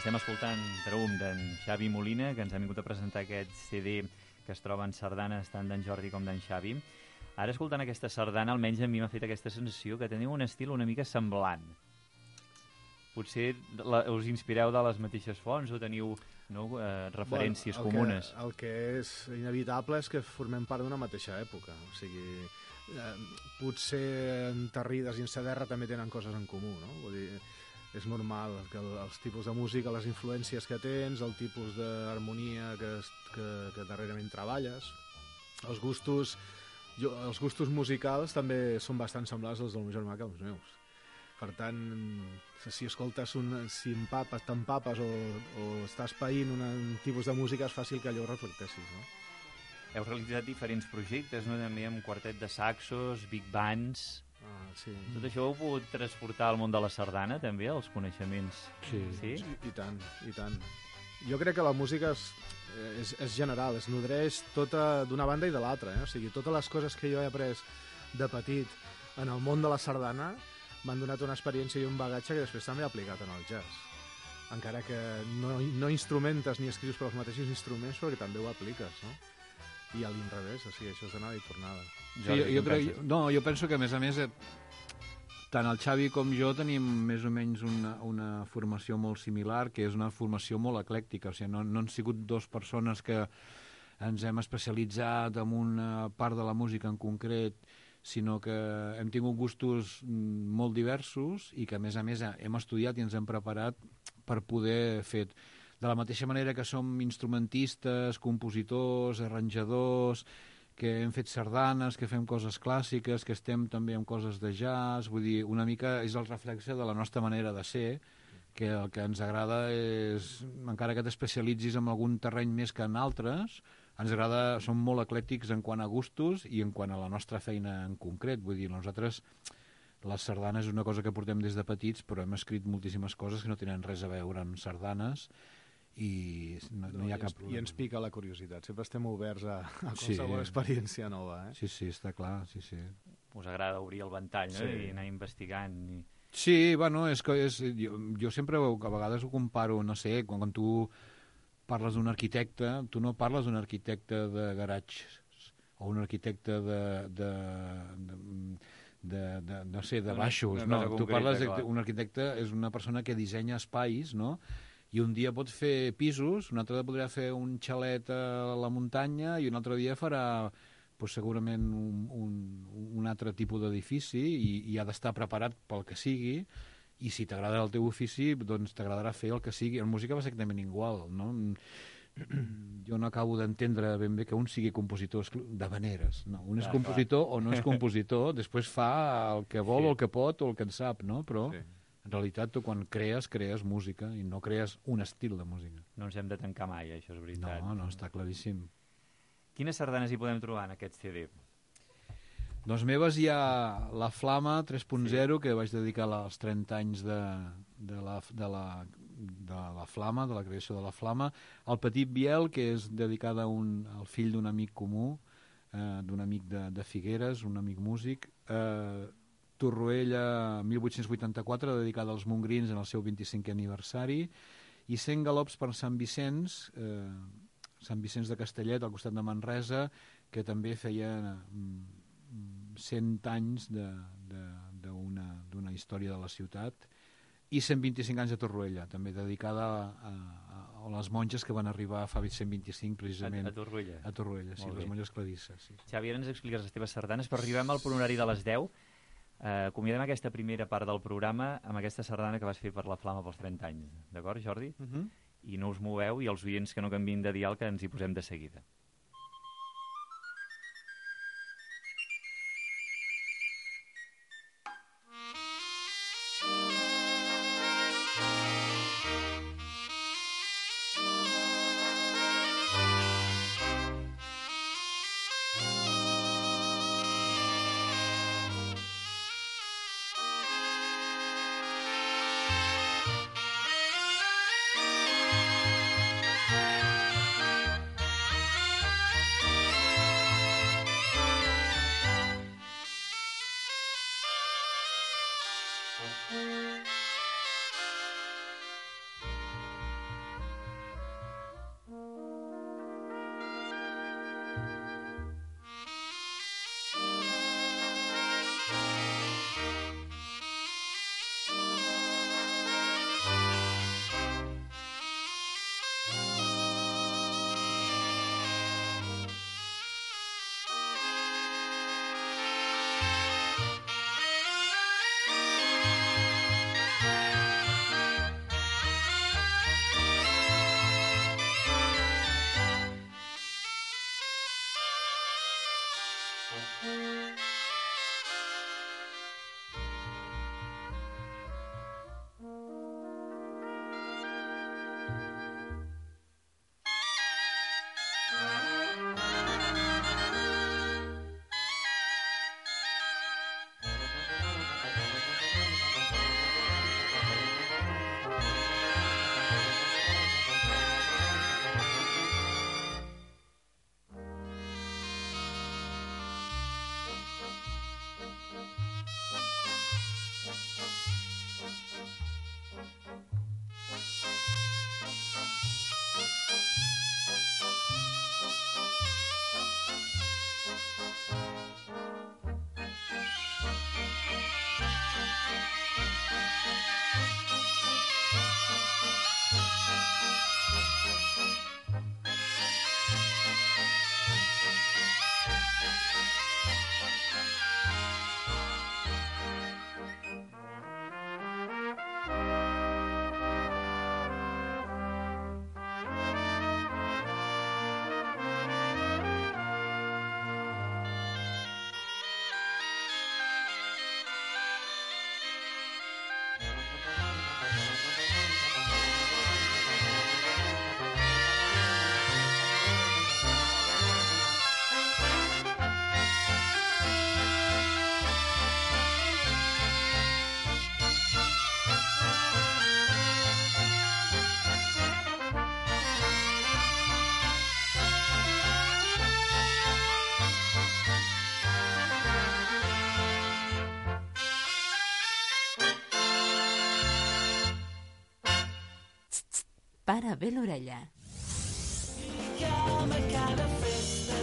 Estem escoltant Trum d'en Xavi Molina, que ens ha vingut a presentar aquest C D que es troba en sardanes tant d'en Jordi com d'en Xavi. Ara, escoltant aquesta sardana, almenys a mi m'ha fet aquesta sensació que teniu un estil una mica semblant. Potser la, us inspireu de les mateixes fonts o teniu no, eh, referències bueno, el comunes? Que, el que és inevitable és que formem part d'una mateixa època. O sigui, eh, potser en Terrides i en Saderra també tenen coses en comú, no? Vull dir, és normal que el, els tipus de música, les influències que tens, el tipus d'harmonia que, que, que darrerament treballes, els gustos, jo, els gustos musicals també són bastant semblants als del meu germà que els meus. Per tant, si escoltes un, si empapes, t'empapes o, o estàs païnt un, un tipus de música, és fàcil que allò ho reflectessis, no? Heu realitzat diferents projectes, no? També amb quartet de saxos, big bands... Ah, sí. Tot això ho heu pogut transportar al món de la sardana, també, els coneixements? Sí. Sí? I, i tant, i tant. Jo crec que la música és, és, és general, es nodreix tota d'una banda i de l'altra, eh? O sigui, totes les coses que jo he après de petit en el món de la sardana m'han donat una experiència i un bagatge que després també he aplicat en el jazz. Encara que no, no instrumentes ni escrius per als mateixos instruments, perquè també ho apliques, no? I a l'inrevés, o sigui, això és d'anada i tornada. Sí, jo, jo, crec, no, jo penso que, a més a més, eh, tant el Xavi com jo tenim més o menys una, una formació molt similar, que és una formació molt eclèctica. O sigui, no, no han sigut dues persones que ens hem especialitzat en una part de la música en concret, sinó que hem tingut gustos molt diversos i que, a més a més, hem estudiat i ens hem preparat per poder fer... De la mateixa manera que som instrumentistes, compositors, arranjadors, que hem fet sardanes, que fem coses clàssiques, que estem també en coses de jazz, vull dir, una mica és el reflexe de la nostra manera de ser, que el que ens agrada és, encara que t'especialitzis en algun terreny més que en altres, ens agrada, som molt eclèctics en quant a gustos i en quant a la nostra feina en concret, vull dir, nosaltres... Les sardanes és una cosa que portem des de petits, però hem escrit moltíssimes coses que no tenen res a veure amb sardanes i no, no hi ha cap problema. I ens pica la curiositat, sempre estem oberts a, a qualsevol sí. experiència nova. Eh? Sí, sí, està clar, sí, sí. Us agrada obrir el ventall, no? Sí. I anar investigant. I... Sí, bueno, és que és, jo, jo sempre a vegades ho comparo, no sé, quan, quan tu parles d'un arquitecte, tu no parles d'un arquitecte de garatges o un arquitecte de... de, de De, de, no sé, de baixos, no, no. Tu parles d'un arquitecte, és una persona que dissenya espais, no? I un dia pot fer pisos, un altre podrà fer un xalet a la muntanya i un altre dia farà pues, segurament un, un, un altre tipus d'edifici i, i ha d'estar preparat pel que sigui, i si t'agrada el teu ofici, doncs t'agradarà fer el que sigui. En música va ser exactament igual, no? Jo no acabo d'entendre ben bé que un sigui compositor de maneres. No, un és clar, compositor clar. O no és compositor, després fa el que vol sí. o el que pot o el que en sap, no? Però sí. en realitat tu quan crees, crees música i no crees un estil de música. No ens hem de tancar mai, això és veritat. No, no, està claríssim. Quines sardanes hi podem trobar en aquest C D? Doncs meves hi ha La Flama tres punt zero, sí. que vaig dedicar als trenta anys de, de, la, de, la, de la Flama, de la creació de la Flama. El Petit Biel, que és dedicada a un, al fill d'un amic comú, eh, d'un amic de, de Figueres, un amic músic. Eh, Torroella, mil vuit-cents vuitanta-quatre, dedicada als mongrins en el seu vint-i-cinquè aniversari. I cent galops per Sant Vicenç, eh, Sant Vicenç de Castellet, al costat de Manresa, que també feia... Mm, cent anys d'una història de la ciutat, i cent vint-i-cinc anys de Torroella, també dedicada a, a, a les monges que van arribar fa cent vint-i-cinc precisament a, a Torroella, a Torroella sí, les monges clarisses. Sí. Xavi, ara ens expliques les teves sardanes, però arribem al pronorari de les deu. Eh, acomiadem aquesta primera part del programa amb aquesta sardana que vas fer per la Flama pels trenta anys, d'acord, Jordi? Uh -huh. I no us moveu, i els oients que no canviïn de dial, que ens hi posem de seguida. Para bé l'orella. Llama cada festa,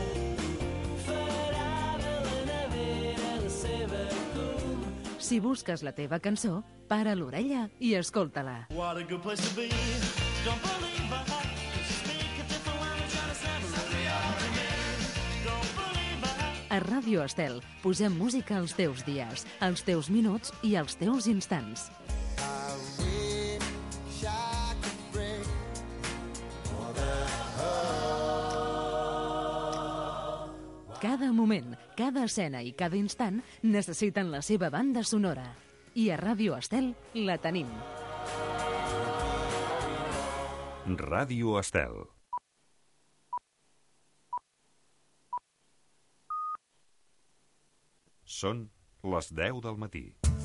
farà de la nevera la seva cum. Si busques la teva cançó, para l'orella i escolta-la. What a good place to be. Don't believe I speak a different language on a Saturday afternoon. Don't believe I. A Ràdio Estel posem música als teus dies, als teus minuts i als teus instants. Cada moment, cada escena i cada instant necessiten la seva banda sonora. I a Ràdio Estel la tenim. Ràdio Estel. Són les deu del matí.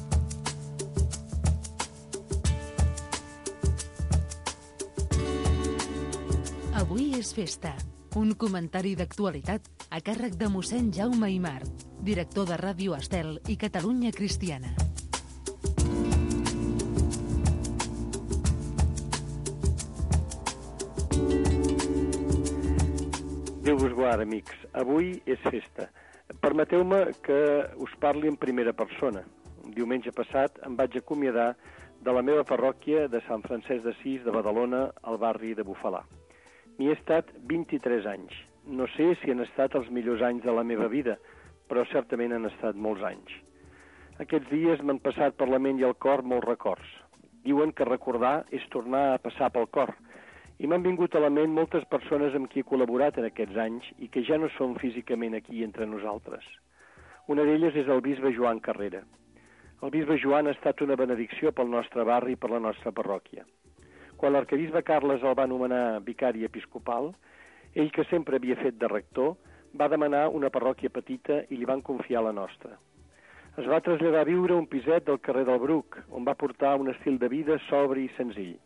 Avui és festa. Un comentari d'actualitat a càrrec de mossèn Jaume Aimar, director de Ràdio Estel i Catalunya Cristiana. Déu vos guard, amics. Avui és festa. Permeteu-me que us parli en primera persona. Diumenge passat em vaig acomiadar de la meva parròquia de Sant Francesc d'Assís de Badalona, al barri de Bufalà. M'hi he estat vint-i-tres anys. No sé si han estat els millors anys de la meva vida, però certament han estat molts anys. Aquests dies m'han passat per la ment i el cor molts records. Diuen que recordar és tornar a passar pel cor, i m'han vingut a la ment moltes persones amb qui he col·laborat en aquests anys i que ja no són físicament aquí entre nosaltres. Una d'elles és el bisbe Joan Carrera. El bisbe Joan ha estat una benedicció pel nostre barri i per la nostra parròquia. Quan l'arquebisbe Carles el va nomenar vicari episcopal, ell, que sempre havia fet de rector, va demanar una parròquia petita i li van confiar la nostra. Es va traslladar a viure a un piset del carrer del Bruc, on va portar un estil de vida sobri i senzill.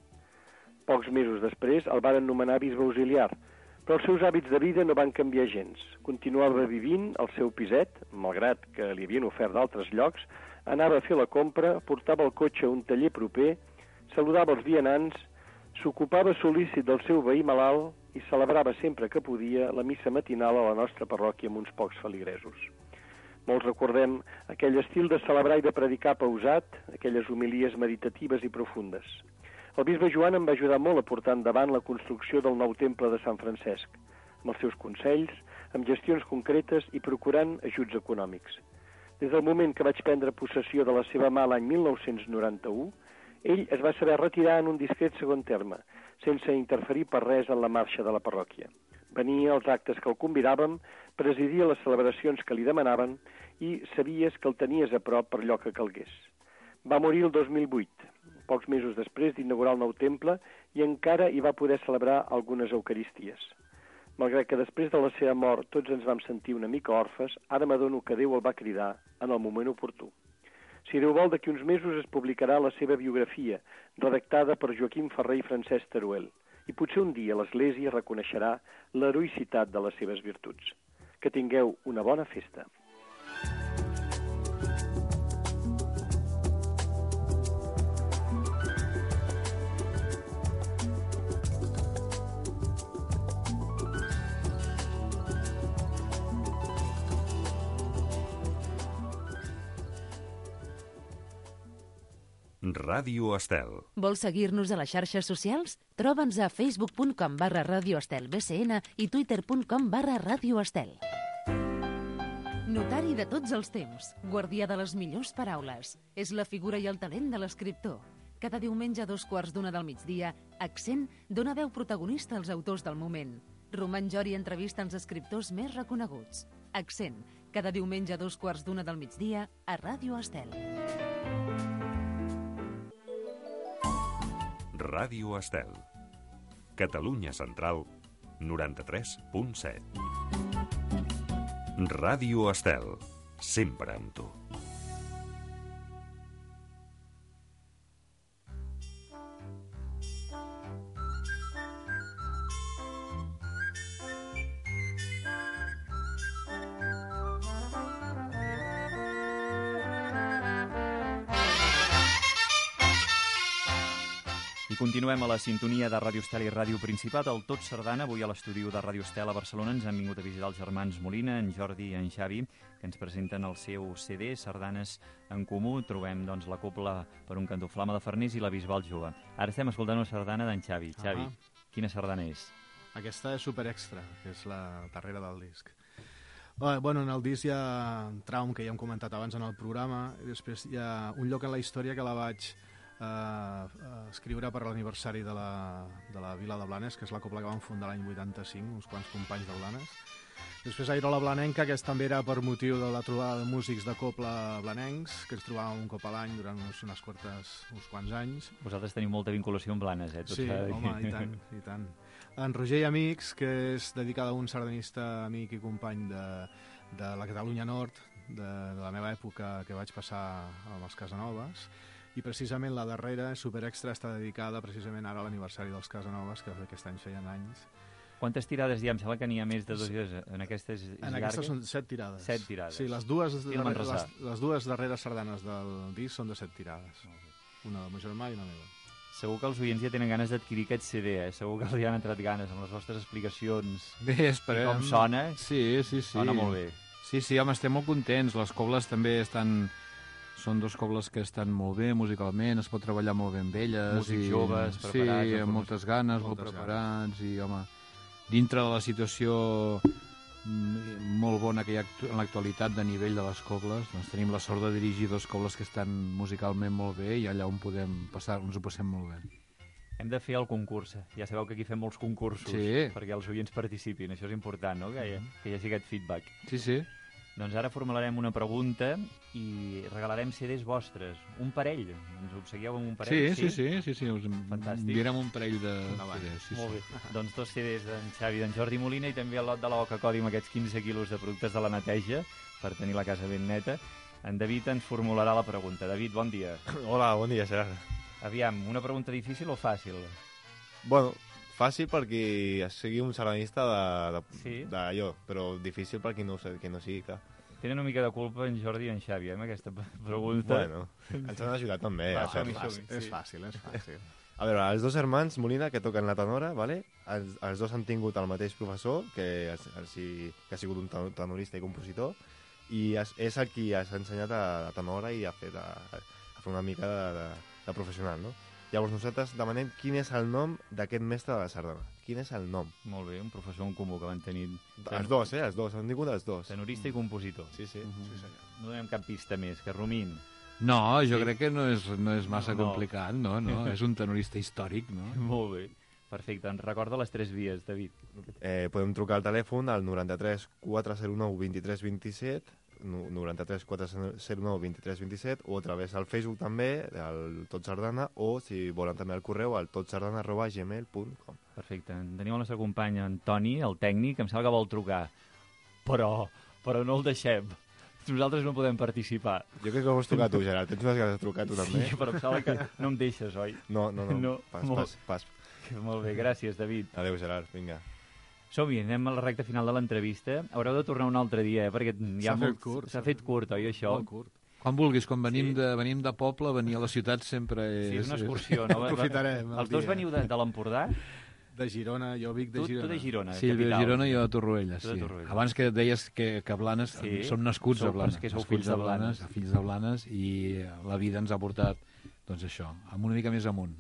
Pocs mesos després el varen nomenar bisbe auxiliar, però els seus hàbits de vida no van canviar gens. Continuava vivint al seu piset, malgrat que li havien ofert d'altres llocs, anava a fer la compra, portava el cotxe a un taller proper, saludava els vianants, s'ocupava sol·lícit del seu veí malalt i celebrava sempre que podia la missa matinal a la nostra parròquia amb uns pocs feligresos. Molts recordem aquell estil de celebrar i de predicar pausat, aquelles homilies meditatives i profundes. El bisbe Joan em va ajudar molt a portar endavant la construcció del nou temple de Sant Francesc, amb els seus consells, amb gestions concretes i procurant ajuts econòmics. Des del moment que vaig prendre possessió de la seva mà l'any mil nou-cents noranta-u, ell es va saber retirar en un discret segon terme, sense interferir per res en la marxa de la parròquia. Venia als actes que el convidàvem, presidia les celebracions que li demanaven i sabies que el tenies a prop per allò que calgués. Va morir el dos mil vuit, pocs mesos després d'inaugurar el nou temple, i encara hi va poder celebrar algunes eucaristies. Malgrat que després de la seva mort tots ens vam sentir una mica orfes, ara m'adono que Déu el va cridar en el moment oportú. Si Déu vol, d'aquí uns mesos es publicarà la seva biografia, redactada per Joaquim Ferrer i Francesc Teruel, i potser un dia l'Església reconeixerà l'heroïcitat de les seves virtuts. Que tingueu una bona festa. Ràdio Estel. Vols seguir-nos a les xarxes socials? Troba'ns a facebook punt com barra Radio Estel B C N i twitter punt com barra Radio Estel. Notari de tots els temps, guardià de les millors paraules. És la figura i el talent de l'escriptor. Cada diumenge a dos quarts d'una del migdia, Accent dona veu protagonista als autors del moment. Roman Jori entrevista els escriptors més reconeguts. Accent, cada diumenge a dos quarts d'una del migdia a Ràdio Estel. Ràdio Estel. Catalunya Central, noranta-tres punt set. Ràdio Estel, sempre amb tu. continuem a la sintonia de Ràdio Estel i Ràdio Principat, el Tot Sardana. Avui a l'estudi de Ràdio Estel a Barcelona ens han vingut a visitar els germans Molina, en Jordi i en Xavi, que ens presenten el seu C D, Sardanes en Comú. Trobem doncs, la copla per un cantó, Flama de Farners i la Bisbal Jove. Ara estem escoltant una sardana d'en Xavi. Xavi, Ah. quina sardana és? Aquesta és Super Extra, que és la darrera del disc. Bueno, en el disc hi ha Traum, que ja hem comentat abans en el programa, i després hi ha un lloc en la història que la vaig eh, escriure per l'aniversari de, la, de la Vila de Blanes, que és la copla que van fundar l'any vuitanta-cinc, uns quants companys de Blanes. Després Airola Blanenca, que també era per motiu de la trobada de músics de copla blanencs, que ens trobàvem un cop a l'any durant uns, unes quartes, uns quants anys. Vosaltres teniu molta vinculació amb Blanes, eh? Tot Sí, home, i tant, i tant. En Roger i Amics, que és dedicada a un sardanista amic i company de, de la Catalunya Nord, de, de la meva època que vaig passar amb els Casanovas, i precisament la darrera, Super Extra, està dedicada precisament ara a l'aniversari dels Casanovas, que aquest any feien anys. Quantes tirades hi ha? Em sembla que n'hi ha més de dos dies. En aquestes és En aquestes són set tirades. Set tirades. Sí, les dues, I el darreres, manresà. les, les dues darreres sardanes del disc són de set tirades. Una del meu germà i una meva. Segur que els oients ja tenen ganes d'adquirir aquest C D, eh? Segur que els hi han entrat ganes amb les vostres explicacions. Bé, esperem. I com sona. Sí, sí, sí. Sona molt bé. Sí, sí, home, estem molt contents. Les cobles també estan... Són dos cobles que estan molt bé musicalment, es pot treballar molt bé amb elles. Músics i... joves, preparats. Sí, amb moltes ganes, molt preparats. I, home, dintre de la situació molt bona que hi ha en l'actualitat de nivell de les cobles, doncs tenim la sort de dirigir dos cobles que estan musicalment molt bé i allà on podem passar, ens ho passem molt bé. Hem de fer el concurs. Ja sabeu que aquí fem molts concursos Sí. perquè els oients participin. Això és important, no? Que hi, que hi hagi aquest feedback. Sí, sí. Doncs ara formularem una pregunta i regalarem C Ds vostres. Un parell. Ens obseguieu amb un parell? Sí, sí, sí, sí, sí. Us Fantàstic. enviarem un parell de... Endavant. Sí, sí, Molt sí. bé. Doncs dos C Ds d'en Xavi i d'en Jordi Molina i també el lot de la Oca Codi amb aquests quinze quilos de productes de la neteja per tenir la casa ben neta. En David ens formularà la pregunta. David, bon dia. Hola, bon dia, Gerard. Aviam, una pregunta difícil o fàcil? Bueno, fàcil perquè sigui un sardanista de, de, Sí? d'allò, però difícil per qui no, ho sé- que no sigui, clar. Tenen una mica de culpa en Jordi i en Xavi, eh, amb aquesta pregunta. Bueno, ens han ajudat també Va, a fer-ho. som-hi, som-hi, És sí. fàcil, és fàcil. A veure, els dos germans Molina, que toquen la tenora, ¿vale? els, els dos han tingut el mateix professor, que, els, els, que ha sigut un ten- tenorista i compositor, i és, és el qui has ensenyat a la tenora i ha fet, a, a fer una mica de, de, de professional, no? Llavors nosaltres demanem quin és el nom d'aquest mestre de la sardana. Quin és el nom? Molt bé, un professor en comú que van tenir. Els dos, eh? Els dos, han tingut els dos. Tenorista i compositor. Sí, sí. Uh -huh. sí senyor. No donem cap pista més, que rumin. No, jo Sí. crec que no és, no és massa No. complicat, no, no. És un tenorista històric, no? Molt bé. Perfecte, ens recorda les tres vies, David. Eh, podem trucar al telèfon al noranta-tres quatre zero nou vint-i-tres vint-i-set, no- noranta-tres quatre zero nou vint-i-tres vint-i-set, o a través del Facebook també, al Tot Sardana, o si volen també al correu al totsardana arroba gmail punt com. Perfecte. Tenim el nostre company, en Toni, el tècnic, em sembla que vol trucar. Però, però no el deixem. Nosaltres no podem participar. Jo crec que vols trucar tu, Gerard. Tens unes ganes de trucar tu també? Sí, però em sembla que no em deixes, oi? No, no, no. no Pas, molt, pas, pas. Molt bé, gràcies, David. Adéu, Gerard. Vinga. Som-hi, anem a la recta final de l'entrevista. Haureu de tornar un altre dia, eh? Perquè hi ha S'ha molt... fet curt, S'ha fet curt, oi, això? Molt curt. Quan vulguis, quan venim, de, venim de poble, venir a la ciutat sempre és... Sí, és una excursió, no? Aprofitarem el Els dos dia. veniu de, de l'Empordà? De Girona, jo Vic de Tu- tu Girona. de Girona, Sí, de capital. Girona i jo de Torroella, Tu de sí. Torroella. Abans que deies que, que Blanes, Sí. som nascuts Sou- a Blanes. que sou nascuts fills de Blanes. Fills de Blanes, i la vida ens ha portat, doncs això, amb una mica més amunt.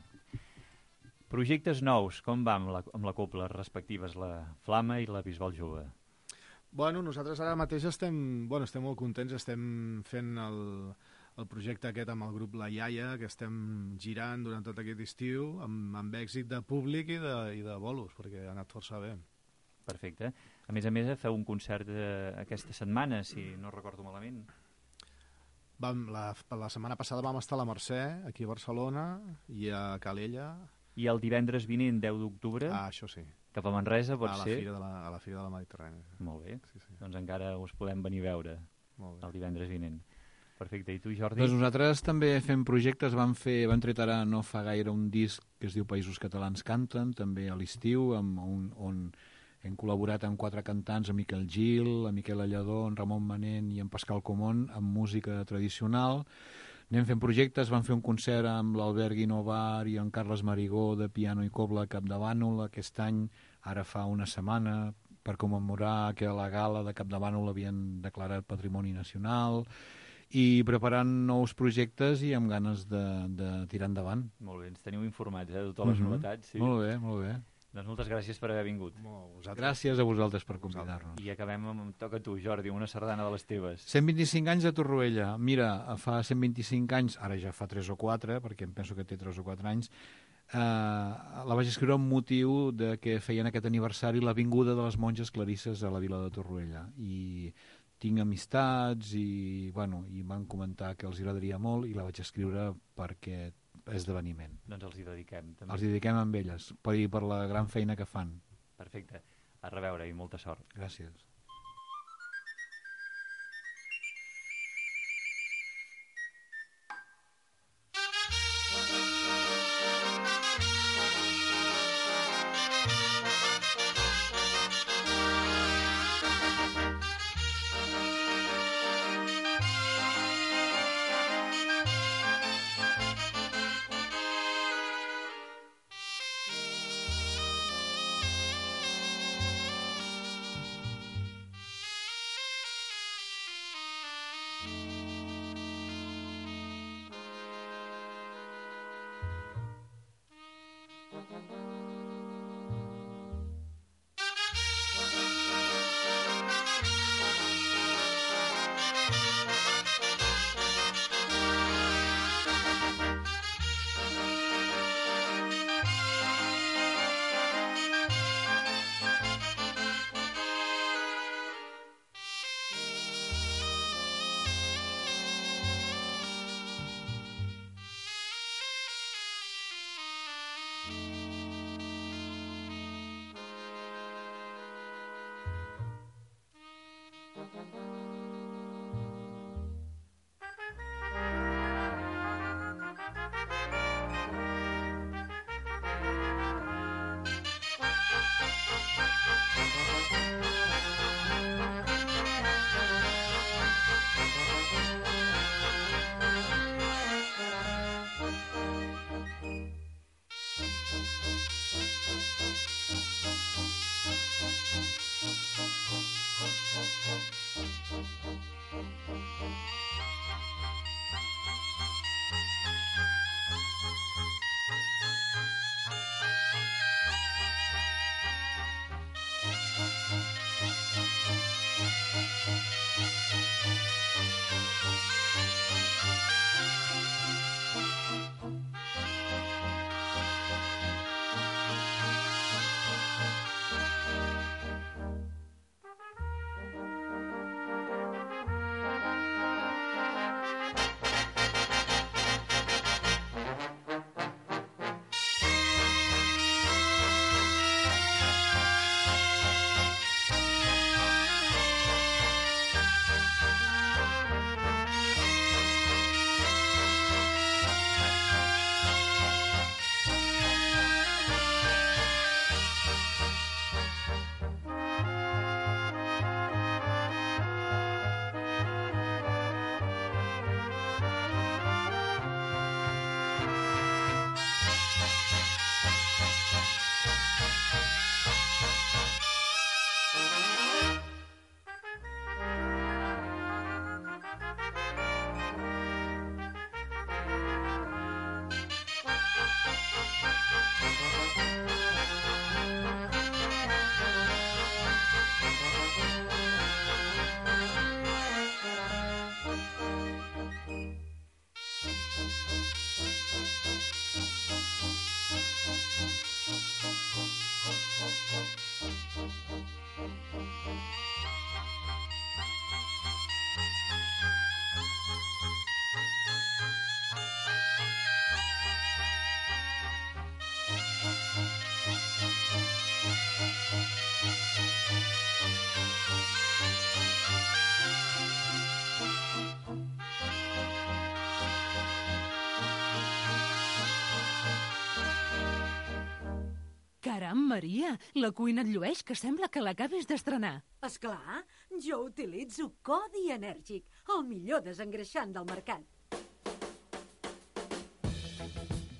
Projectes nous, com va amb la, amb la copla respectives, la Flama i la Bisbal Jove? Bueno, nosaltres ara mateix estem, bueno, estem molt contents, estem fent el, el projecte aquest amb el grup La Iaia, que estem girant durant tot aquest estiu, amb, amb èxit de públic i de, i de bolos, perquè ha anat força bé. Perfecte. A més a més, feu un concert eh, aquesta setmana, si no recordo malament. Vam, la, la setmana passada vam estar a la Mercè, aquí a Barcelona, i a Calella. I el divendres vinent, deu d'octubre, Ah, això sí. cap a Manresa, pot a la ser? Fira de la, a la Fira de la Mediterrània. Molt bé. Sí, sí. Doncs encara us podem venir a veure Molt bé. el divendres vinent. Perfecte. I tu, Jordi? Doncs nosaltres també fem projectes, vam fer, vam tret ara no fa gaire un disc que es diu Països Catalans Canten, també a l'estiu, amb un, on hem col·laborat amb quatre cantants, amb Miquel Gil, amb Miquel Alladó, en Ramon Manent i en Pascal Comón, amb música tradicional. anem fent projectes, vam fer un concert amb l'Albert Guinovar i en Carles Marigó de piano i cobla a Capdavànol aquest any, ara fa una setmana, per commemorar que a la gala de Capdavànol l'havien declarat Patrimoni Nacional, i preparant nous projectes i amb ganes de, de tirar endavant. Molt bé, ens teniu informats, eh, de totes les Mhm. novetats. Sí? Molt bé, molt bé. Doncs moltes gràcies per haver vingut. Gràcies a vosaltres per convidar-nos. I acabem amb Toca tu, Jordi, una sardana de les teves. cent vint-i-cinc anys de Torroella. Mira, fa cent vint-i-cinc anys, ara ja fa tres o quatre, perquè em penso que té tres o quatre anys, eh, la vaig escriure amb motiu de que feien aquest aniversari la vinguda de les monges clarisses a la vila de Torroella. I tinc amistats i, bueno, i van comentar que els agradaria molt i la vaig escriure per aquest esdeveniment. Doncs els hi dediquem. També. Els hi dediquem amb elles, per, per la gran feina que fan. Perfecte. A reveure i molta sort. Gràcies. Caram, Maria, la cuina et llueix, que sembla que l'acabis d'estrenar. Esclar, jo utilitzo Codi Enèrgic, el millor desengreixant del mercat.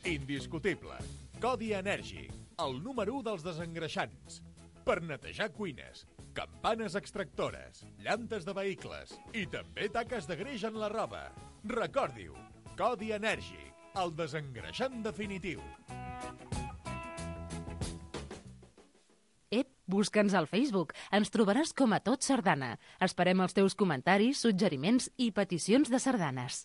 Indiscutible. Codi enèrgic, el número u dels desengreixants. Per netejar cuines, campanes extractores, llantes de vehicles i també taques de greix en la roba. Recordi-ho, Codi enèrgic, el desengreixant definitiu. Ep, busca'ns al Facebook. Ens trobaràs com a Tot Sardana. Esperem els teus comentaris, suggeriments i peticions de sardanes.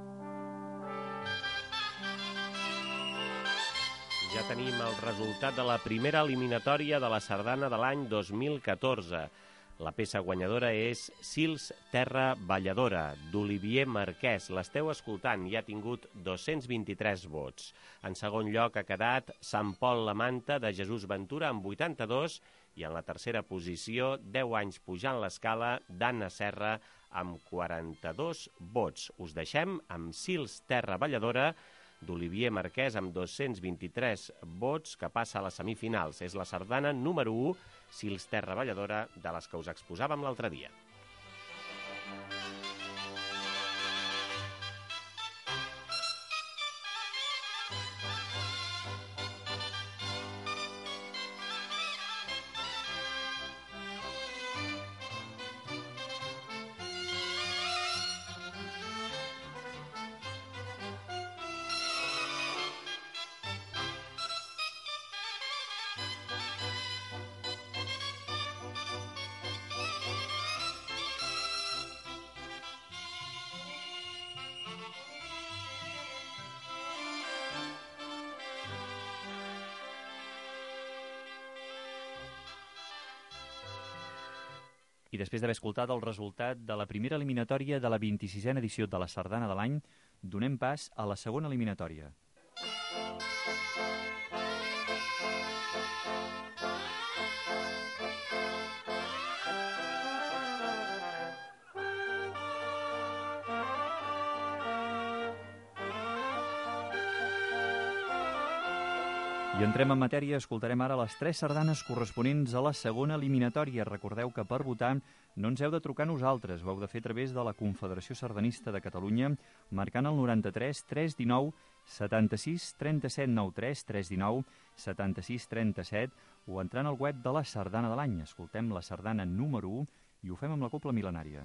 Ja tenim el resultat de la primera eliminatòria de la sardana de l'any dos mil catorze. La peça guanyadora és Sils Terra Balladora, d'Olivier Marquès. L'esteu escoltant i ha tingut dos-cents vint-i-tres vots. En segon lloc ha quedat Sant Pol la Manta, de Jesús Ventura, amb vuitanta-dos, i en la tercera posició, deu anys pujant l'escala, d'Anna Serra, amb quaranta-dos vots. Us deixem amb Sils Terra Balladora, d'Olivier Marquès, amb dos-cents vint-i-tres vots, que passa a les semifinals. És la sardana número u, Sils Terra Balladora, de les que us exposàvem l'altre dia. I després d'haver escoltat el resultat de la primera eliminatòria de la vint-i-sisena edició de la Sardana de l'any, donem pas a la segona eliminatòria. I entrem en matèria, escoltarem ara les tres sardanes corresponents a la segona eliminatòria. Recordeu que per votar no ens heu de trucar nosaltres, ho heu de fer a través de la Confederació Sardanista de Catalunya, marcant el noranta-tres tres dinou setanta-sis trenta-set noranta-tres tres dinou setanta-sis trenta-set o entrant al web de la Sardana de l'any. Escoltem la sardana número u i ho fem amb la Cobla Mil·lenària.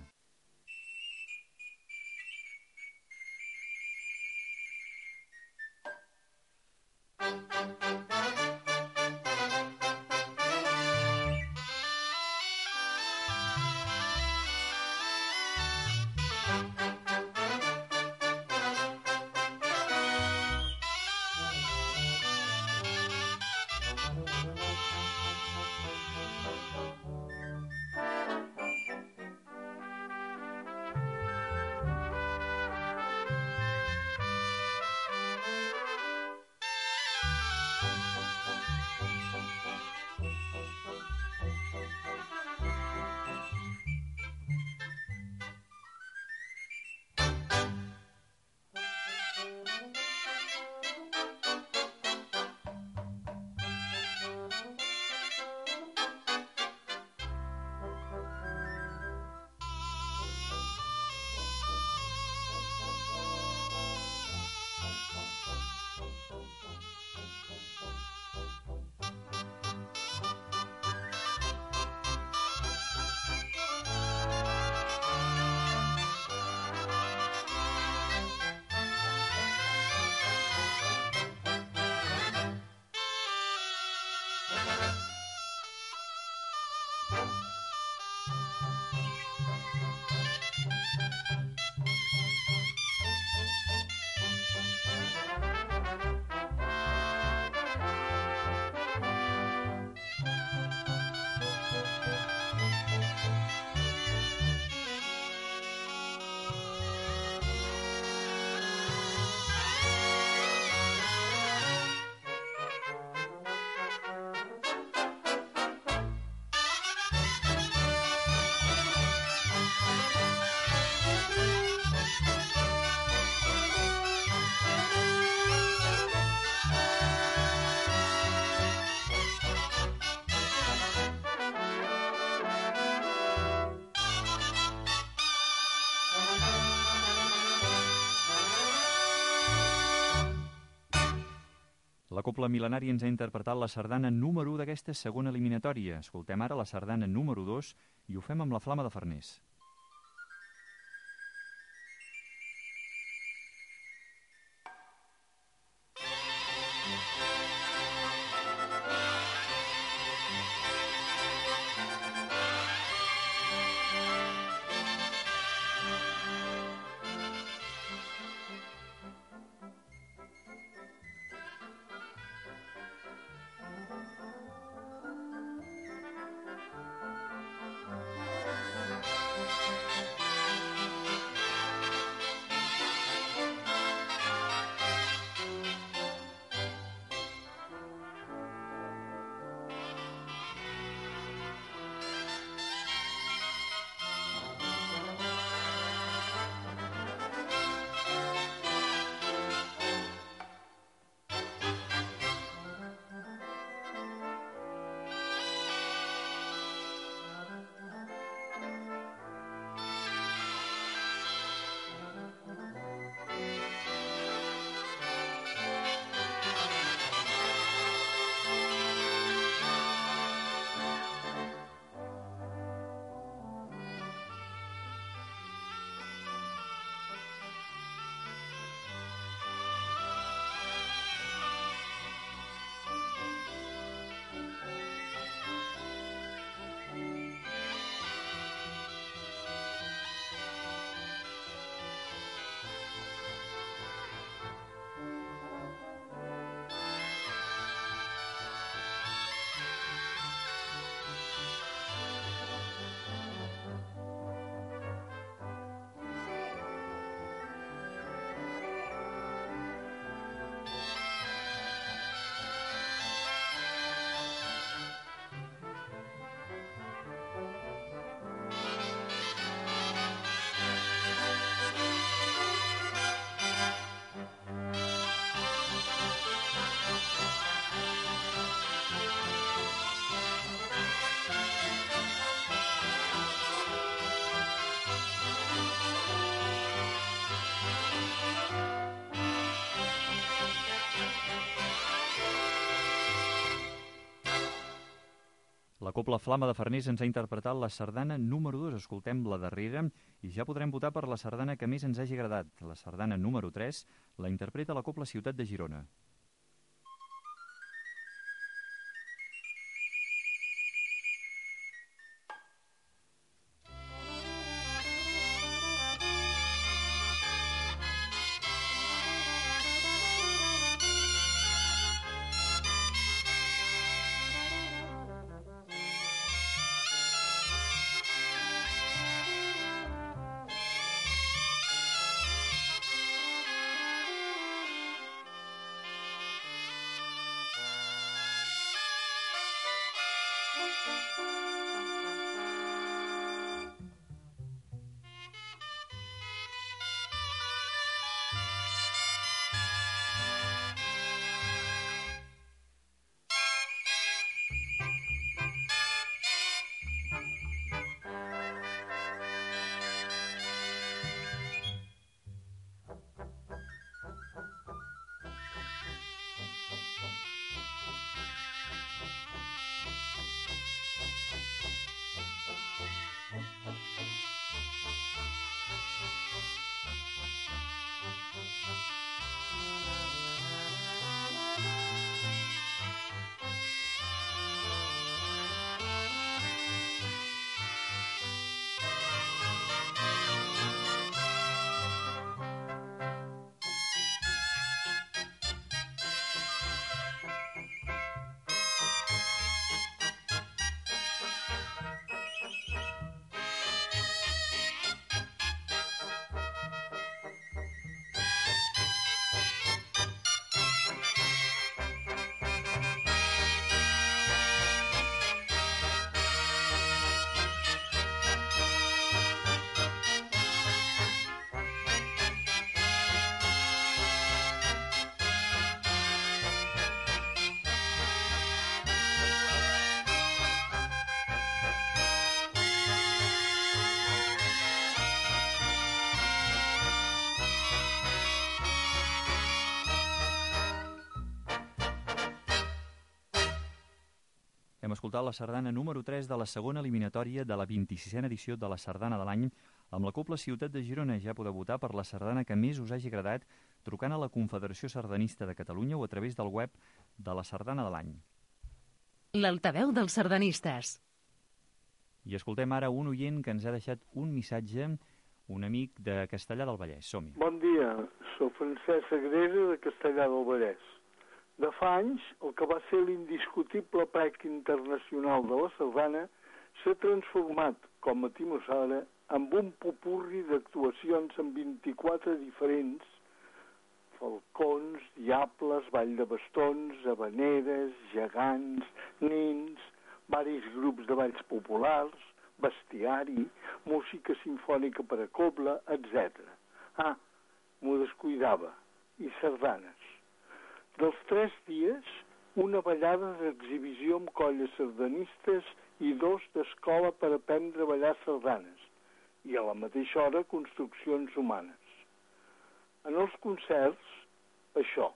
La Cobla Mil·lenària ens ha interpretat la sardana número u d'aquesta segona eliminatòria. Escoltem ara la sardana número dos i ho fem amb la Flama de Farners. La Cobla Flama de Farners ens ha interpretat la sardana número dos. Escoltem la darrera i ja podrem votar per la sardana que més ens hagi agradat. La sardana número tres la interpreta la Cobla Ciutat de Girona. Hem escoltat la sardana número tres de la segona eliminatòria de la vint-i-sisena edició de la Sardana de l'any amb la Cobla Ciutat de Girona. Ja podeu votar per la sardana que més us hagi agradat trucant a la Confederació Sardanista de Catalunya o a través del web de la Sardana de l'any. L'altaveu dels sardanistes. I escoltem ara un oient que ens ha deixat un missatge, un amic de Castellar del Vallès. Som-hi. Bon dia, soc Francesc Sagrera de Castellar del Vallès. De fa anys, el que va ser l'indiscutible plec internacional de la sardana s'ha transformat, com a Timosara, amb un popurri d'actuacions en vint-i-quatre diferents falcons, diables, ball de bastons, habaneres, gegants, nins, varis grups de balls populars, bestiari, música sinfònica per a cobla, etcètera. Ah, m'ho descuidava. I sardanes. Dels tres dies, una ballada d'exhibició amb colles sardanistes i dos d'escola per aprendre a ballar sardanes, i a la mateixa hora construccions humanes. En els concerts, això,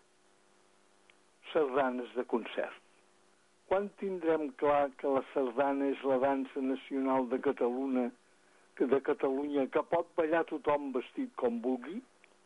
sardanes de concert. Quan tindrem clar que la sardana és la dansa nacional de Catalunya, que de Catalunya que pot ballar tothom vestit com vulgui?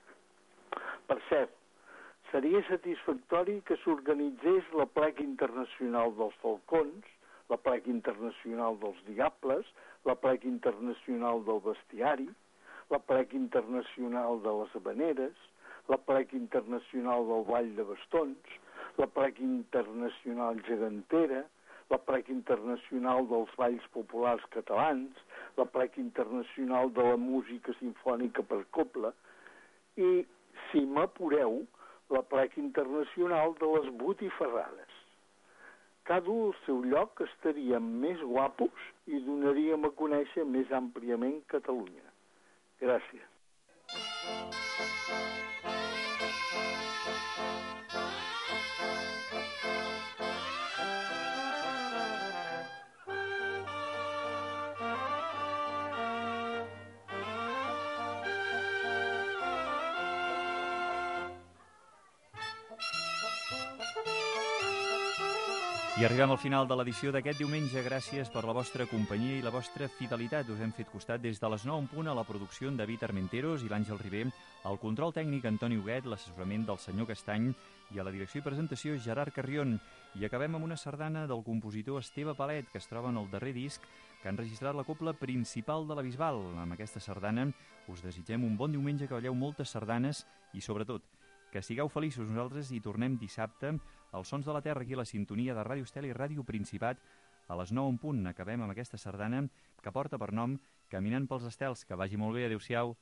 Per cert, seria satisfactori que s'organitzés la plec internacional dels falcons, la plec internacional dels diables, la plec internacional del bestiari, la plec internacional de les habaneres, la plec internacional del ball de bastons, la plec internacional gegantera, la plec internacional dels balls populars catalans, la plec internacional de la música sinfònica per cobla i, si m'apureu, la plec internacional de les botifarrades. Cada un al seu lloc estaríem més guapos i donaríem a conèixer més àmpliament Catalunya. Gràcies. I arribem al final de l'edició d'aquest diumenge. Gràcies per la vostra companyia i la vostra fidelitat. Us hem fet costat des de les nou en punt a la producció en David Armenteros i l'Àngel Ribé, al control tècnic Antoni Huguet, l'assessorament del senyor Castany i a la direcció i presentació Gerard Carrion. I acabem amb una sardana del compositor Esteve Palet, que es troba en el darrer disc que han registrat la cobla principal de la Bisbal. Amb aquesta sardana us desitgem un bon diumenge, que balleu moltes sardanes i, sobretot, que sigueu feliços. Nosaltres hi tornem dissabte als Sons de la Terra, aquí a la sintonia de Ràdio Estel i Ràdio Principat, a les nou en punt. Acabem amb aquesta sardana que porta per nom Caminant pels estels. Que vagi molt bé, adéu-siau.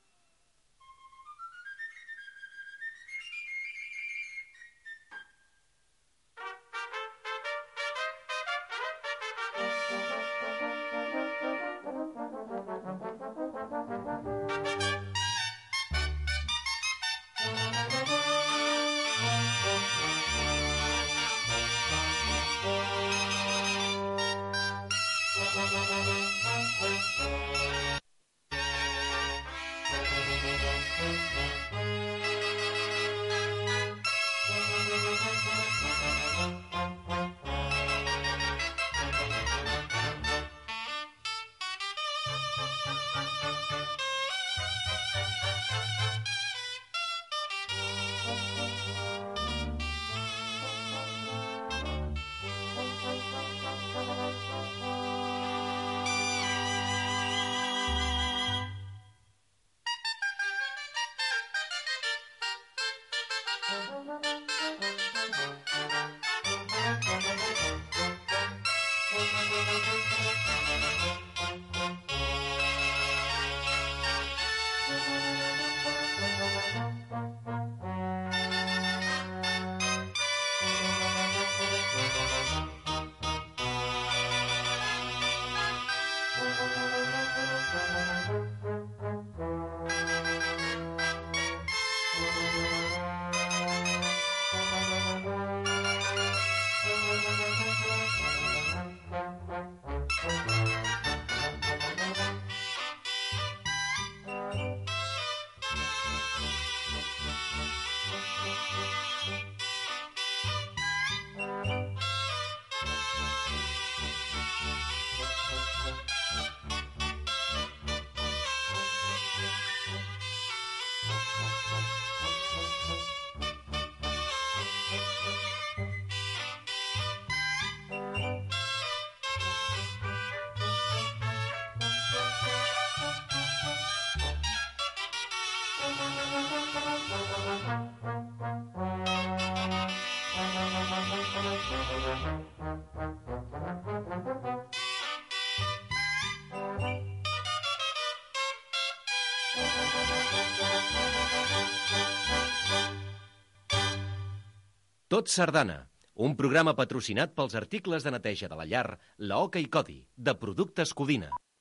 Tot Sardana, un programa patrocinat pels articles de neteja de la llar, la Oca i Codi, de Productes Codina.